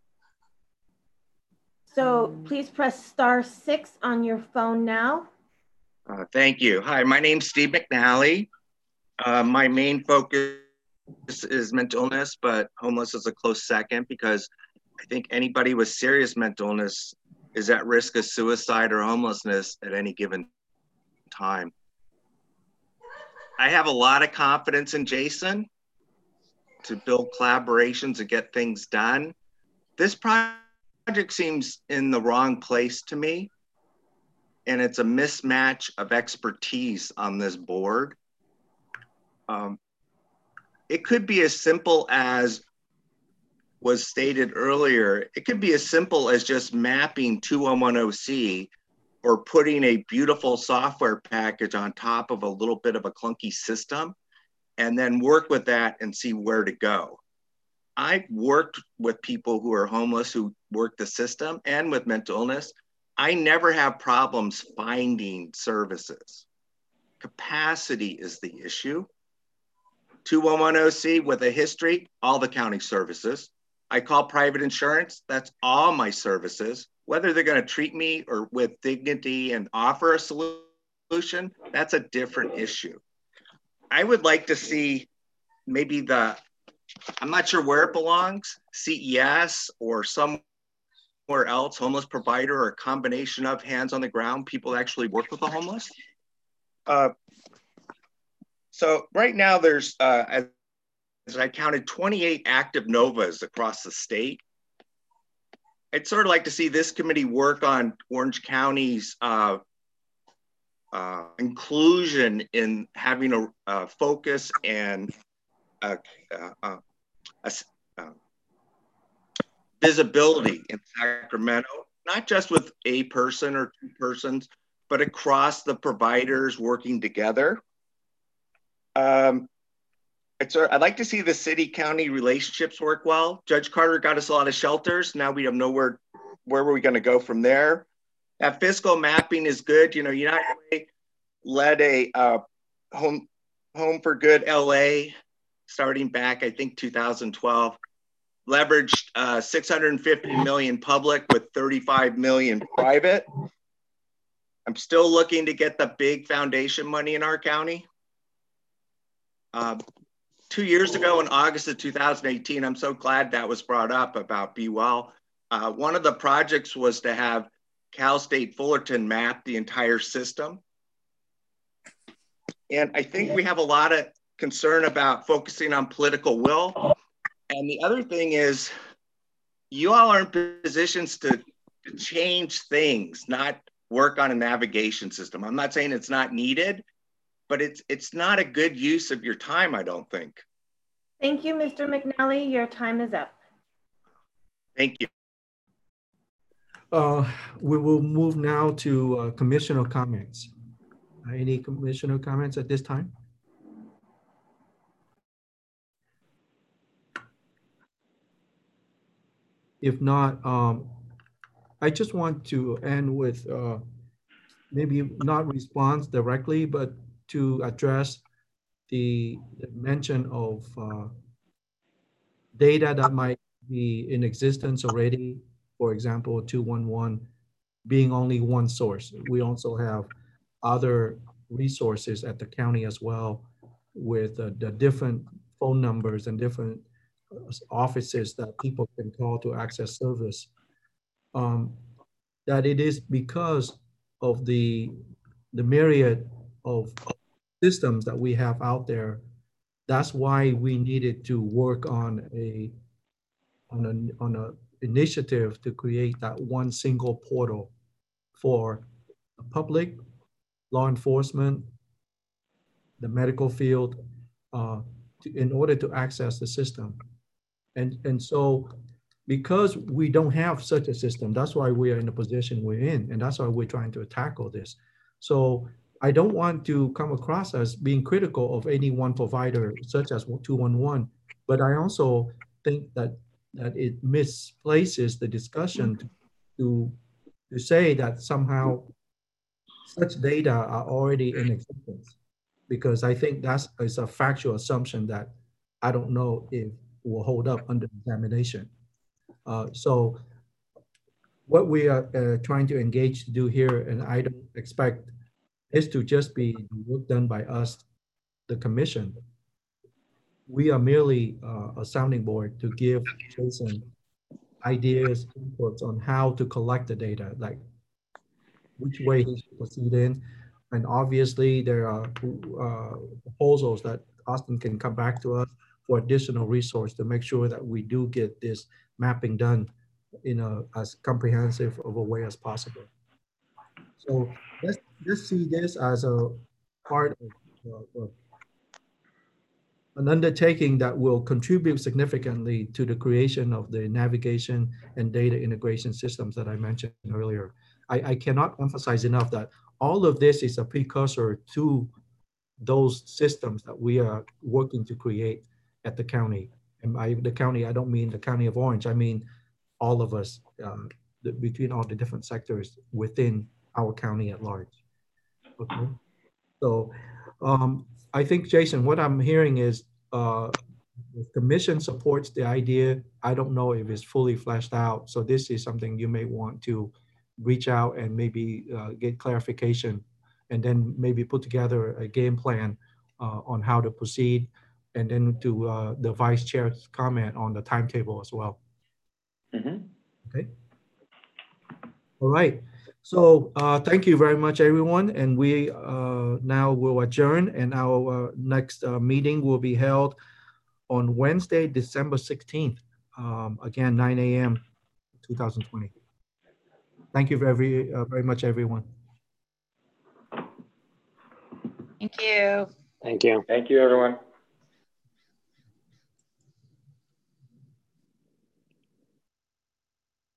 So please press star six on your phone now. Uh, thank you. Hi, my name's Steve McNally. Uh, my main focus is mental illness, but homeless is a close second because I think anybody with serious mental illness is at risk of suicide or homelessness at any given time. I have a lot of confidence in Jason to build collaborations and get things done. This project seems in the wrong place to me, and it's a mismatch of expertise on this board. Um, it could be as simple as was stated earlier. It could be as simple as just mapping two one one oh C or putting a beautiful software package on top of a little bit of a clunky system and then work with that and see where to go. I've worked with people who are homeless who work the system and with mental illness. I never have problems finding services. Capacity is the issue. two one one oh C with a history, all the county services. I call private insurance, that's all my services. Whether they're gonna treat me or with dignity and offer a solution, that's a different issue. I would like to see maybe the, I'm not sure where it belongs, C E S or somewhere else, homeless provider or a combination of hands on the ground, people that actually work with the homeless. Uh, so right now there's, uh, as, as I counted, twenty-eight active NOVAs across the state. I'd sort of like to see this committee work on Orange County's uh, uh, inclusion in having a, a focus and a, a, a, a visibility in Sacramento, not just with a person or two persons, but across the providers working together. Um, it's, I'd like to see the city-county relationships work well. Judge Carter got us a lot of shelters. Now we have nowhere, where were we gonna go from there? That fiscal mapping is good. You know, United Way led a uh, home, home for Good L A starting back, I think, two thousand twelve, leveraged uh, six hundred fifty million public with thirty-five million private. I'm still looking to get the big foundation money in our county. Uh, two years ago in August of two thousand eighteen, I'm so glad that was brought up about Be Well. Uh, one of the projects was to have Cal State Fullerton map the entire system. And I think we have a lot of concern about focusing on political will. And the other thing is, you all are in positions to, to change things, not work on a navigation system. I'm not saying it's not needed, but it's it's not a good use of your time, I don't think. Thank you, Mister McNally. Your time is up. Thank you. Uh, we will move now to uh, commissioner comments. Uh, any commissioner comments at this time? If not, um, I just want to end with uh, maybe not response directly, but to address the, the mention of uh, data that might be in existence already. For example, two one one being only one source. We also have other resources at the county as well with uh, the different phone numbers and different offices that people can call to access service. Um, that it is because of the, the myriad of systems that we have out there. That's why we needed to work on a, on a, on a initiative to create that one single portal for the public, law enforcement, the medical field, uh, to, in order to access the system. And, and so because we don't have such a system, that's why we are in the position we're in. And that's why we're trying to tackle this. So I don't want to come across as being critical of any one provider such as two one one, but I also think that, that it misplaces the discussion to, to, to say that somehow such data are already in existence, because I think that's is a factual assumption that I don't know if will hold up under examination. Uh, so what we are uh, trying to engage to do here, and I don't expect is to just be work done by us, the commission. We are merely uh, a sounding board to give Jason ideas, inputs on how to collect the data, like which way he should proceed in. And obviously there are uh, proposals that Austin can come back to us for additional resource to make sure that we do get this mapping done in a as comprehensive of a way as possible. So let's, let's see this as a part of, uh, of an undertaking that will contribute significantly to the creation of the navigation and data integration systems that I mentioned earlier. I, I cannot emphasize enough that all of this is a precursor to those systems that we are working to create at the county. And by the county, I don't mean the County of Orange, I mean all of us, uh, the, between all the different sectors within our county at large. Okay, so um, I think, Jason, what I'm hearing is uh, the commission supports the idea. I don't know if it's fully fleshed out. So this is something you may want to reach out and maybe uh, get clarification, and then maybe put together a game plan uh, on how to proceed, and then to uh, the vice chair's comment on the timetable as well. Mm-hmm. Okay. All right. So uh, thank you very much, everyone. And we uh, now will adjourn, and our uh, next uh, meeting will be held on Wednesday, December sixteenth, um, again, nine A M two thousand twenty. Thank you very, uh, very much, everyone. Thank you. Thank you. Thank you, everyone.